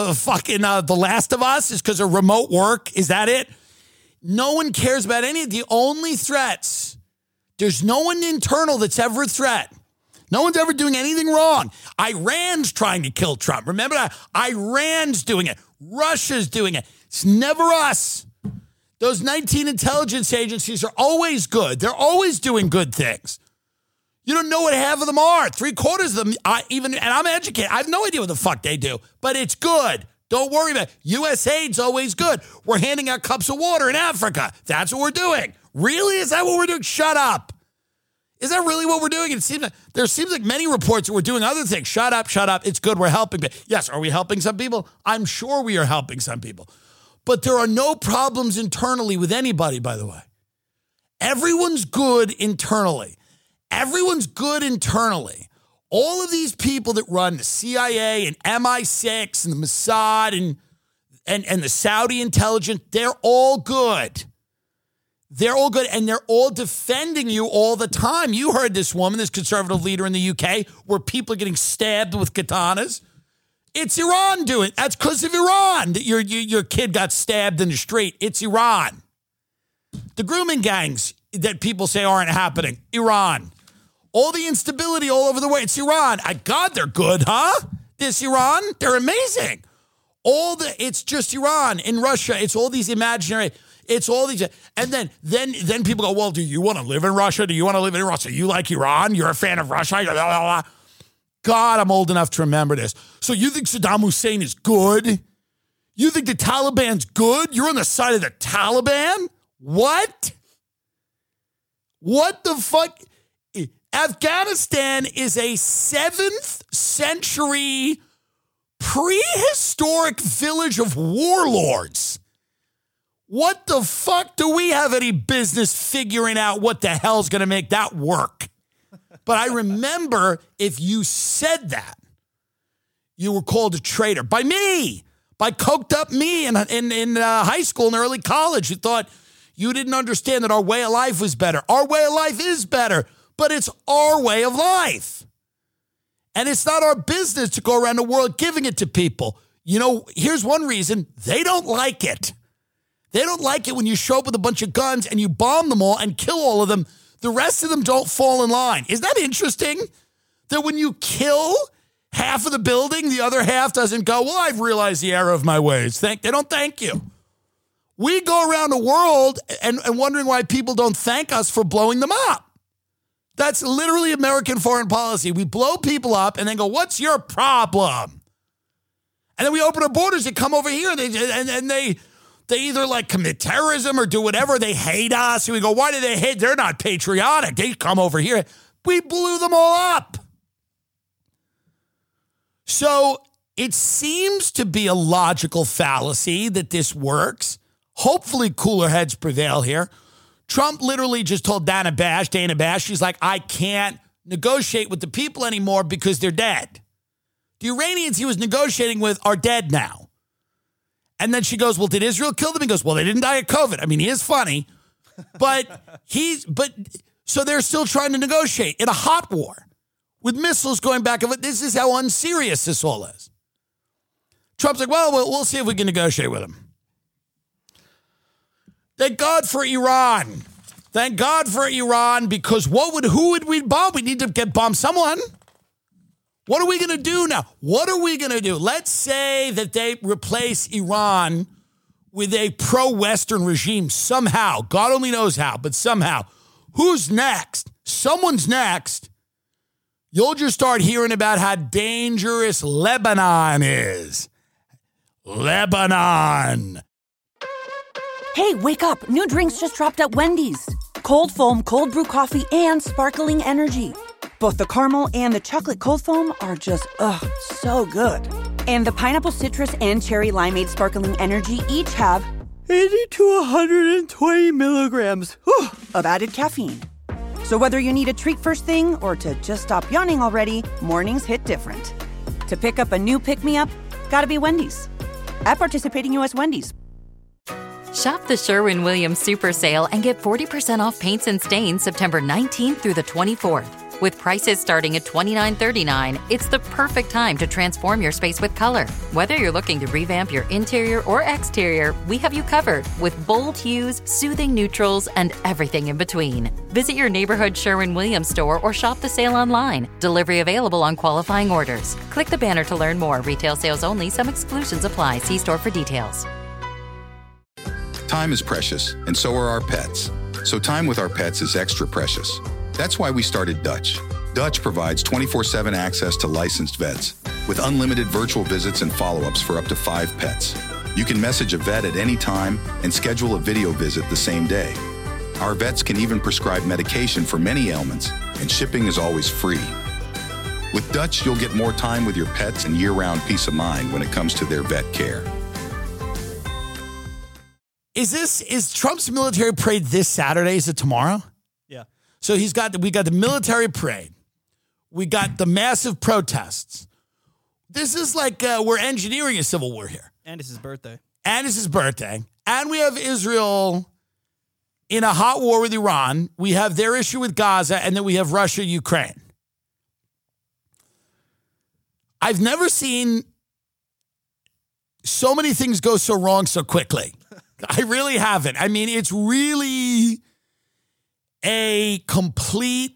the The Last of Us? Is because of remote work? Is that it? No one cares about any of the only threats. There's no one internal that's ever a threat. No one's ever doing anything wrong. Iran's trying to kill Trump. Remember that? Iran's doing it. Russia's doing it. It's never us. Those 19 intelligence agencies are always good. They're always doing good things. You don't know what half of them are. 3/4 of them, and I'm educated. I have no idea what the fuck they do, but it's good. Don't worry about it. USAID's always good. We're handing out cups of water in Africa. That's what we're doing. Really? Is that what we're doing? Shut up. Is that really what we're doing? There seems like many reports that we're doing other things. Shut up, shut up. It's good. We're helping. Yes, are we helping some people? I'm sure we are helping some people. But there are no problems internally with anybody, by the way. Everyone's good internally. Everyone's good internally. All of these people that run the CIA and MI6 and the Mossad and the Saudi intelligence, they're all good. They're all good, and they're all defending you all the time. You heard this woman, this conservative leader in the UK, where people are getting stabbed with katanas. It's Iran doing it. That's because of Iran that your kid got stabbed in the street. It's Iran. The grooming gangs that people say aren't happening. Iran. All the instability all over the way. It's Iran. God, they're good, huh? This Iran, they're amazing. It's just Iran. In Russia, it's all these imaginary. It's all these, and then people go, well, do you want to live in Russia? Do you want to live in Russia? You like Iran? You're a fan of Russia? Blah, blah, blah. God, I'm old enough to remember this. So you think Saddam Hussein is good? You think the Taliban's good? You're on the side of the Taliban? What? What the fuck? Afghanistan is a 7th century prehistoric village of warlords. What the fuck do we have any business figuring out what the hell's going to make that work? But I remember if you said that, you were called a traitor by me, by coked up me in high school and early college. You thought you didn't understand that our way of life was better. Our way of life is better, but it's our way of life. And it's not our business to go around the world giving it to people. You know, here's one reason. They don't like it. They don't like it when you show up with a bunch of guns and you bomb them all and kill all of them. The rest of them don't fall in line. Isn't that interesting? That when you kill half of the building, the other half doesn't go, well, I've realized the error of my ways. They don't thank you. We go around the world and wondering why people don't thank us for blowing them up. That's literally American foreign policy. We blow people up and then go, what's your problem? And then we open our borders and come over here and they either like commit terrorism or do whatever. They hate us. And we go, why do they hate? They're not patriotic. They come over here. We blew them all up. So it seems to be a logical fallacy that this works. Hopefully cooler heads prevail here. Trump literally just told Dana Bash, she's like, I can't negotiate with the people anymore because they're dead. The Iranians he was negotiating with are dead now. And then she goes, well, did Israel kill them? He goes, well, they didn't die of COVID. I mean, he is funny, so they're still trying to negotiate in a hot war with missiles going back. This is how unserious this all is. Trump's like, well, we'll see if we can negotiate with him. Thank God for Iran. Thank God for Iran, because who would we bomb? We need to get bomb someone. What are we going to do now? What are we going to do? Let's say that they replace Iran with a pro-Western regime somehow. God only knows how, but somehow. Who's next? Someone's next. You'll just start hearing about how dangerous Lebanon is. Lebanon. Hey, wake up. New drinks just dropped at Wendy's. Cold foam, cold brew coffee, and sparkling energy. Both the caramel and the chocolate cold foam are just, so good. And the pineapple citrus and cherry limeade sparkling energy each have 80 to 120 milligrams of added caffeine. So whether you need a treat first thing or to just stop yawning already, mornings hit different. To pick up a new pick-me-up, gotta be Wendy's. At participating U.S. Wendy's. Shop the Sherwin-Williams Super Sale and get 40% off paints and stains September 19th through the 24th. With prices starting at $29.39, it's the perfect time to transform your space with color. Whether you're looking to revamp your interior or exterior, we have you covered with bold hues, soothing neutrals, and everything in between. Visit your neighborhood Sherwin-Williams store or shop the sale online. Delivery available on qualifying orders. Click the banner to learn more. Retail sales only. Some exclusions apply. See store for details. Time is precious, and so are our pets. So time with our pets is extra precious. That's why we started Dutch. Dutch provides 24/7 access to licensed vets with unlimited virtual visits and follow-ups for up to 5 pets. You can message a vet at any time and schedule a video visit the same day. Our vets can even prescribe medication for many ailments, and shipping is always free. With Dutch, you'll get more time with your pets and year-round peace of mind when it comes to their vet care. Is Trump's military parade this Saturday? Is it tomorrow? Yeah. So we got the military parade. We got the massive protests. This is like we're engineering a civil war here. And it's his birthday. And we have Israel in a hot war with Iran. We have their issue with Gaza, and then we have Russia, Ukraine. I've never seen so many things go so wrong so quickly. I really haven't. I mean, it's really a complete,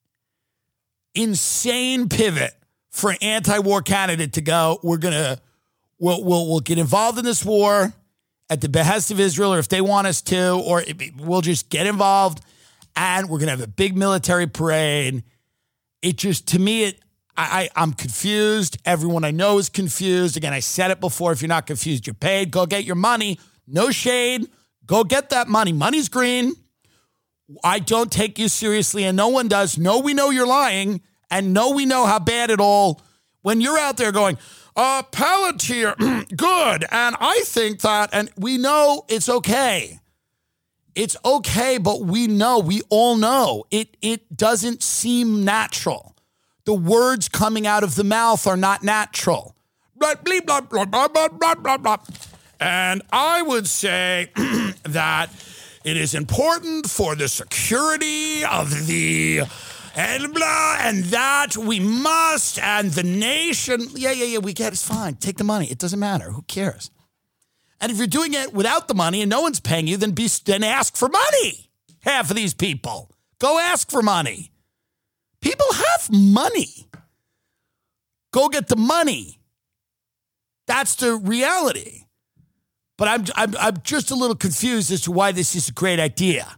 insane pivot for an anti-war candidate to go, we'll get involved in this war at the behest of Israel, or if they want us to, or we'll just get involved and we're going to have a big military parade. It just, to me, I'm confused. Everyone I know is confused. Again, I said it before. If you're not confused, you're paid. Go get your money. No shade. Go get that money. Money's green. I don't take you seriously, and no one does. No, we know you're lying, and no, we know how bad it all. When you're out there going, Palantir, good, and I think that, and we know it's okay. It's okay, but we all know, it doesn't seem natural. The words coming out of the mouth are not natural. Blah, blah, blah, blah, blah, blah, blah, blah. And I would say that it is important for the security of the and blah, and that we must, and the nation. Yeah, we get it. It's fine. Take the money. It doesn't matter. Who cares? And if you're doing it without the money and no one's paying you, then ask for money. Half of these people. Go ask for money. People have money. Go get the money. That's the reality. But I'm just a little confused as to why this is a great idea.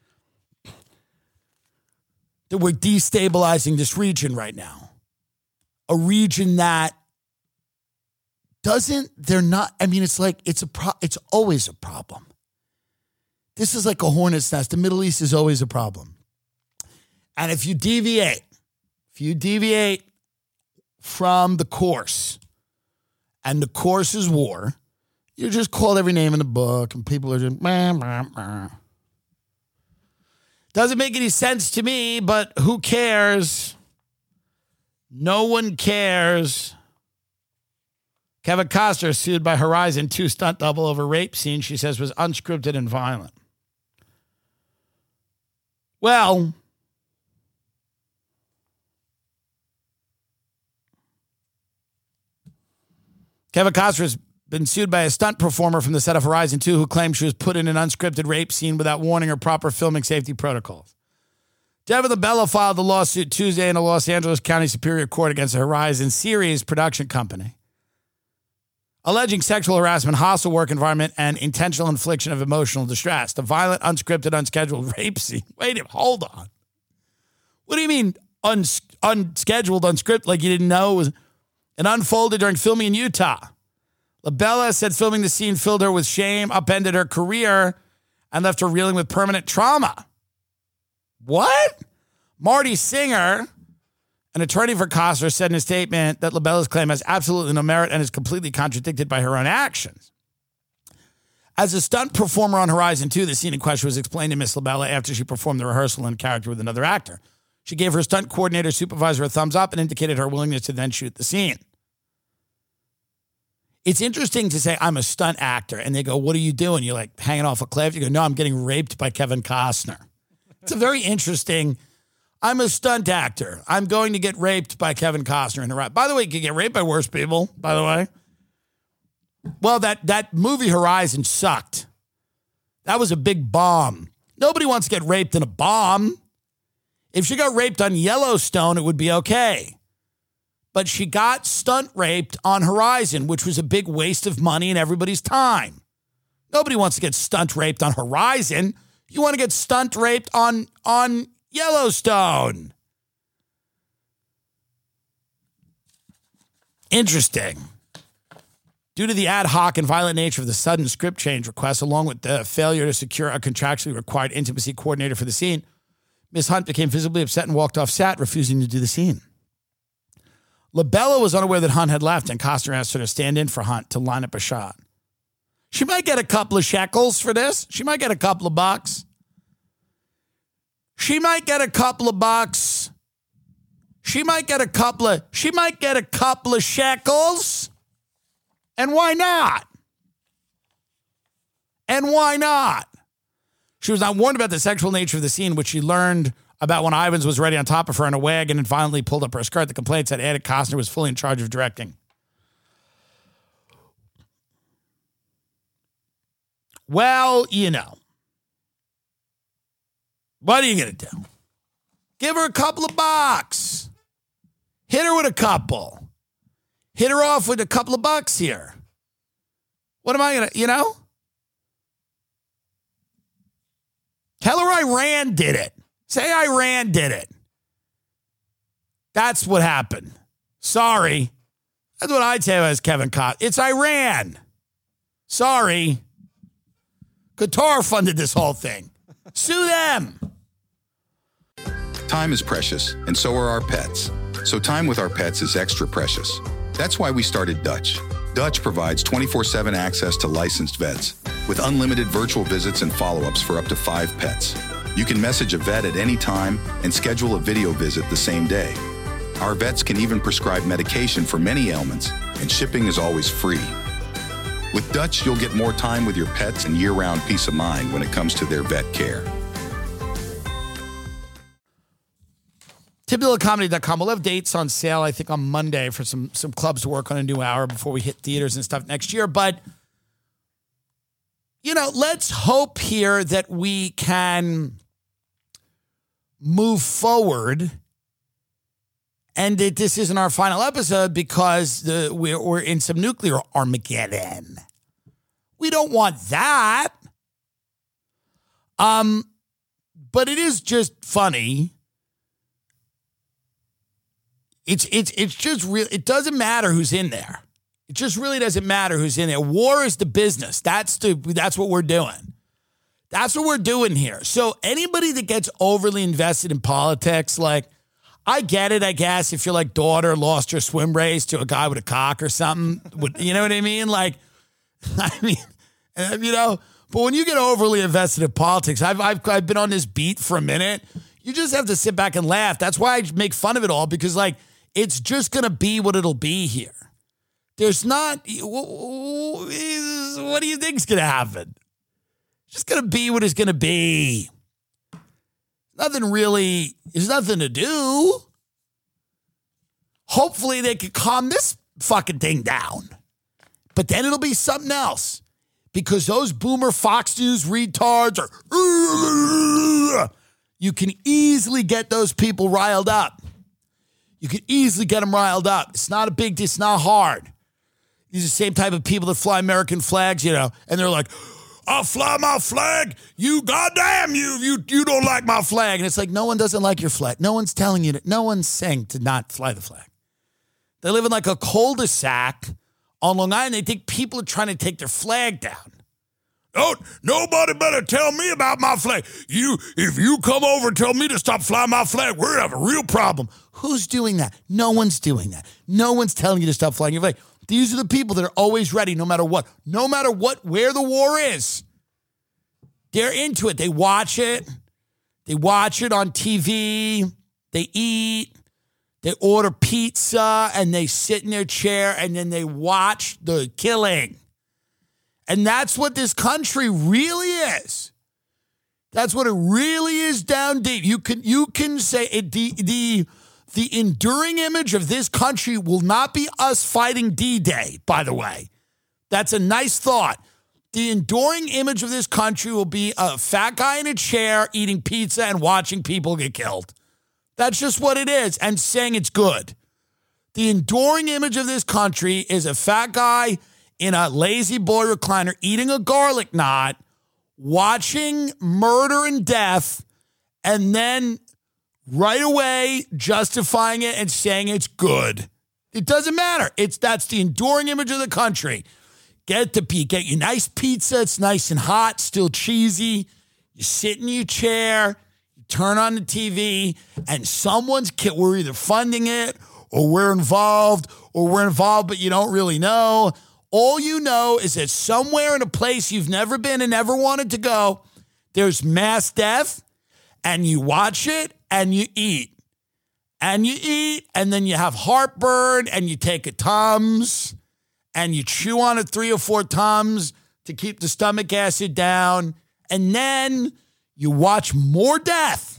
That we're destabilizing this region right now. A region that it's always a problem. This is like a hornet's nest. The Middle East is always a problem. And if you deviate from the course, and the course is war, you're just called every name in the book, and people are just, Doesn't make any sense to me, but who cares? No one cares. Kevin Costner sued by Horizon 2 stunt double over rape scene she says was unscripted and violent. Well, Kevin Costner has been sued by a stunt performer from the set of Horizon 2 who claimed she was put in an unscripted rape scene without warning or proper filming safety protocols. Devin LaBella filed the lawsuit Tuesday in a Los Angeles County Superior Court against the Horizon series production company, alleging sexual harassment, hostile work environment, and intentional infliction of emotional distress. The violent, unscripted, unscheduled rape scene. Wait a minute, hold on. What do you mean unscheduled, unscripted? Like you didn't know it was and unfolded during filming in Utah. LaBella said filming the scene filled her with shame, upended her career, and left her reeling with permanent trauma. What? Marty Singer, an attorney for Costner, said in a statement that LaBella's claim has absolutely no merit and is completely contradicted by her own actions. As a stunt performer on Horizon 2, the scene in question was explained to Miss LaBella after she performed the rehearsal in character with another actor. She gave her stunt coordinator supervisor a thumbs up and indicated her willingness to then shoot the scene. It's interesting to say, I'm a stunt actor, and they go, what are you doing? You're like hanging off a cliff. You go, no, I'm getting raped by Kevin Costner. It's a very interesting, I'm a stunt actor. I'm going to get raped by Kevin Costner in the rap. By the way, you can get raped by worse people, by the way. Well, that movie Horizon sucked. That was a big bomb. Nobody wants to get raped in a bomb. If she got raped on Yellowstone, it would be okay. But she got stunt raped on Horizon, which was a big waste of money and everybody's time. Nobody wants to get stunt raped on Horizon. You want to get stunt raped on Yellowstone. Interesting. Due to the ad hoc and violent nature of the sudden script change request, along with the failure to secure a contractually required intimacy coordinator for the scene, Ms. Hunt became visibly upset and walked off set, refusing to do the scene. LaBella was unaware that Hunt had left, and Costner asked her to stand in for Hunt to line up a shot. She might get a couple of shekels for this. She might get a couple of bucks. She might get a couple of bucks. She might get a couple of shekels. And why not? She was not warned about the sexual nature of the scene, which she learned about when Ivins was ready on top of her in a wagon and violently pulled up her skirt. The complaint said Anna Costner was fully in charge of directing. Well, you know. What are you going to do? Give her a couple of bucks. Hit her with a couple. Hit her off with a couple of bucks here. What am I going to, you know? Tell her Iran did it. Say Iran did it. That's what happened. Sorry. That's what I'd say as Kevin Costner. It's Iran. Sorry. Qatar funded this whole thing. Sue them. Time is precious, and so are our pets. So time with our pets is extra precious. That's why we started Dutch. Dutch provides 24/7 access to licensed vets with unlimited virtual visits and follow-ups for up to 5 pets. You can message a vet at any time and schedule a video visit the same day. Our vets can even prescribe medication for many ailments, and shipping is always free. With Dutch, you'll get more time with your pets and year-round peace of mind when it comes to their vet care. TipDillerComedy.com. We'll have dates on sale, I think, on Monday for some clubs to work on a new hour before we hit theaters and stuff next year. But, you know, let's hope here that we can move forward and that this isn't our final episode because we're in some nuclear Armageddon. We don't want that. But it is just funny. It's just real. It doesn't matter who's in there. It just really doesn't matter who's in there. War is the business. That's what we're doing. That's what we're doing here. So anybody that gets overly invested in politics, like, I get it, I guess, if your like daughter lost her swim race to a guy with a cock or something. You know what I mean? Like, you know, but when you get overly invested in politics, I've been on this beat for a minute. You just have to sit back and laugh. That's why I make fun of it all, because like, it's just going to be what it'll be here. There's not, what do you think's going to happen? It's just going to be what it's going to be. Nothing really, there's nothing to do. Hopefully they can calm this fucking thing down. But then it'll be something else. Because those boomer Fox News retards are, you can easily get those people riled up. You can easily get them riled up. It's not it's not hard. These are the same type of people that fly American flags, you know, and they're like, I'll fly my flag. You goddamn you don't like my flag. And it's like, no one doesn't like your flag. No one's telling you no one's saying to not fly the flag. They live in like a cul-de-sac on Long Island. They think people are trying to take their flag down. Oh, nobody better tell me about my flag. If you come over and tell me to stop flying my flag, we're going to have a real problem. Who's doing that? No one's doing that. No one's telling you to stop flying your flag. These are the people that are always ready no matter what. No matter what, where the war is. They're into it. They watch it. They watch it on TV. They eat. They order pizza and they sit in their chair and then they watch the killing. And that's what this country really is. That's what it really is down deep. You can say it, the enduring image of this country will not be us fighting D-Day, by the way. That's a nice thought. The enduring image of this country will be a fat guy in a chair eating pizza and watching people get killed. That's just what it is, and saying it's good. The enduring image of this country is a fat guy in a lazy boy recliner eating a garlic knot, watching murder and death, and then right away justifying it and saying it's good. It doesn't matter. That's the enduring image of the country. Get your nice pizza. It's nice and hot, still cheesy. You sit in your chair, you turn on the TV, and someone's killed. We're either funding it or we're involved but you don't really know. All you know is that somewhere in a place you've never been and never wanted to go, there's mass death, and you watch it, and you eat. And you eat, and then you have heartburn, and you take a Tums, and you chew on it 3 or 4 Tums to keep the stomach acid down, and then you watch more death.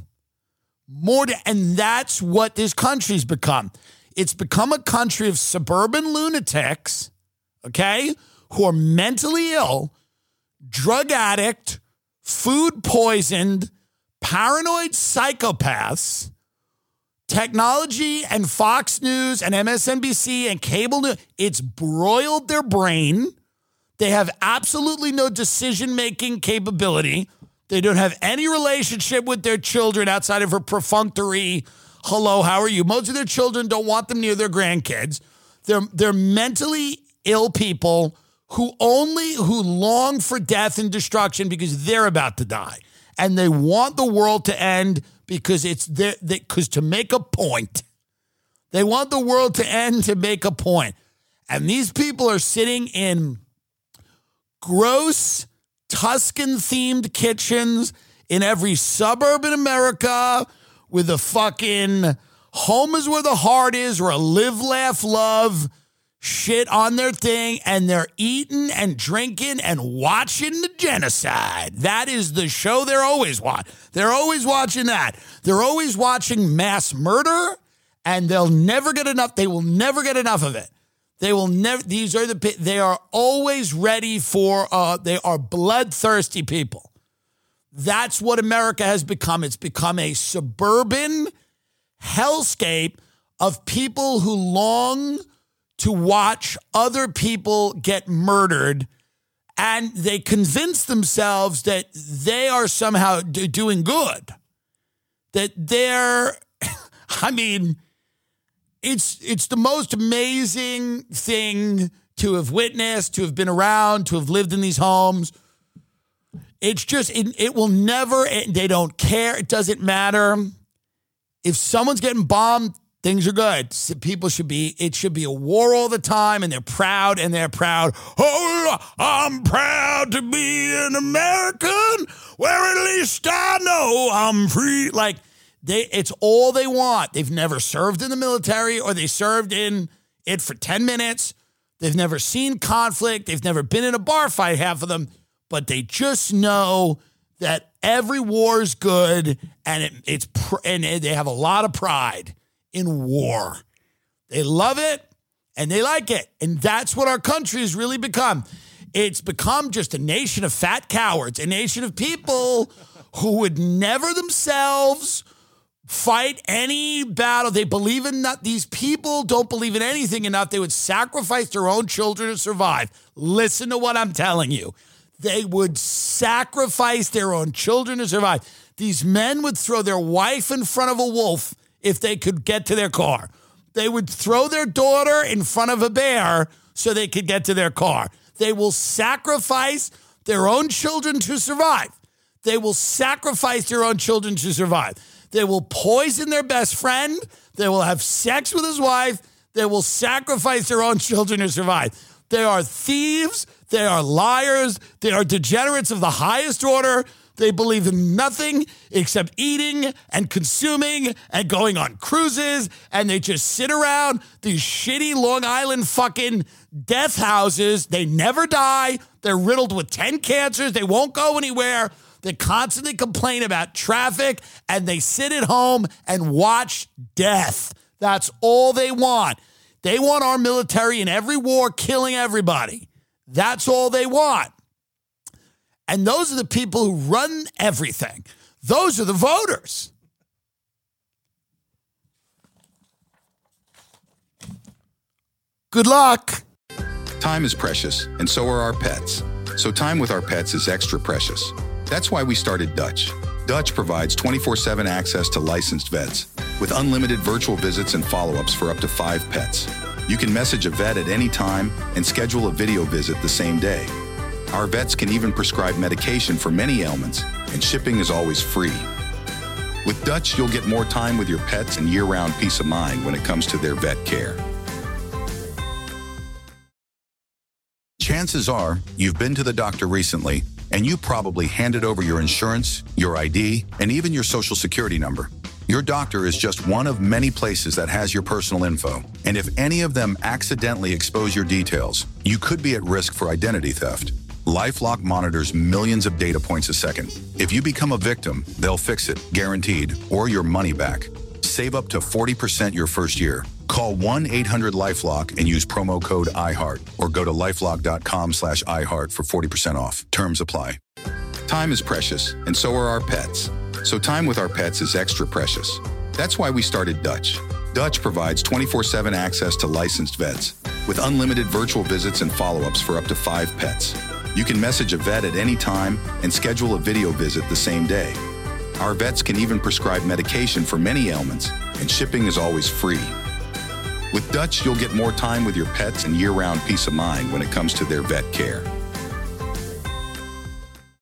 And that's what this country's become. It's become a country of suburban lunatics, okay, who are mentally ill, drug addict, food poisoned, paranoid psychopaths. Technology and Fox News and MSNBC and cable news, it's broiled their brain. They have absolutely no decision-making capability. They don't have any relationship with their children outside of a perfunctory, hello, how are you? Most of their children don't want them near their grandkids. They're mentally ill people who long for death and destruction because they're about to die. And they want the world to end because because to make a point. They want the world to end to make a point. And these people are sitting in gross Tuscan-themed kitchens in every suburb in America with a fucking home is where the heart is or a live, laugh, love shit on their thing, and they're eating and drinking and watching the genocide. That is the show they're always watching. They're always watching that. They're always watching mass murder, and they'll never get enough. They will never get enough of it. They will never. They are always ready for. They are bloodthirsty people. That's what America has become. It's become a suburban hellscape of people who long to watch other people get murdered, and they convince themselves that they are somehow doing good. That they're, I mean, it's the most amazing thing to have witnessed, to have been around, to have lived in these homes. It's just, it will never, they don't care. It doesn't matter. If someone's getting bombed, things are good. People it should be a war all the time, and they're proud. Oh, I'm proud to be an American, where at least I know I'm free. Like, it's all they want. They've never served in the military, or they served in it for 10 minutes. They've never seen conflict. They've never been in a bar fight, half of them, but they just know that every war is good, and they have a lot of pride in war. They love it and they like it. And that's what our country has really become. It's become just a nation of fat cowards, a nation of people who would never themselves fight any battle. They believe in not, these people don't believe in anything enough. They would sacrifice their own children to survive. Listen to what I'm telling you. They would sacrifice their own children to survive. These men would throw their wife in front of a wolf if they could get to their car. They would throw their daughter in front of a bear so they could get to their car. They will sacrifice their own children to survive. They will sacrifice their own children to survive. They will poison their best friend. They will have sex with his wife. They will sacrifice their own children to survive. They are thieves. They are liars. They are degenerates of the highest order. They believe in nothing except eating and consuming and going on cruises. And they just sit around these shitty Long Island fucking death houses. They never die. They're riddled with 10 cancers. They won't go anywhere. They constantly complain about traffic, and they sit at home and watch death. That's all they want. They want our military in every war killing everybody. That's all they want. And those are the people who run everything. Those are the voters. Good luck. Time is precious, and so are our pets. So time with our pets is extra precious. That's why we started Dutch. Dutch provides 24/7 access to licensed vets with unlimited virtual visits and follow-ups for up to 5 pets. You can message a vet at any time and schedule a video visit the same day. Our vets can even prescribe medication for many ailments, and shipping is always free. With Dutch, you'll get more time with your pets and year-round peace of mind when it comes to their vet care. Chances are you've been to the doctor recently, and you probably handed over your insurance, your ID, and even your social security number. Your doctor is just one of many places that has your personal info, and if any of them accidentally expose your details, you could be at risk for identity theft. LifeLock monitors millions of data points a second. If you become a victim, they'll fix it, guaranteed, or your money back. Save up to 40% your first year. Call 1-800-LifeLock and use promo code iHeart or go to lifelock.com/iHeart for 40% off. Terms apply. Time is precious, and so are our pets. So time with our pets is extra precious. That's why we started Dutch. Dutch provides 24/7 access to licensed vets with unlimited virtual visits and follow-ups for up to 5 pets. You can message a vet at any time and schedule a video visit the same day. Our vets can even prescribe medication for many ailments, and shipping is always free. With Dutch, you'll get more time with your pets and year-round peace of mind when it comes to their vet care.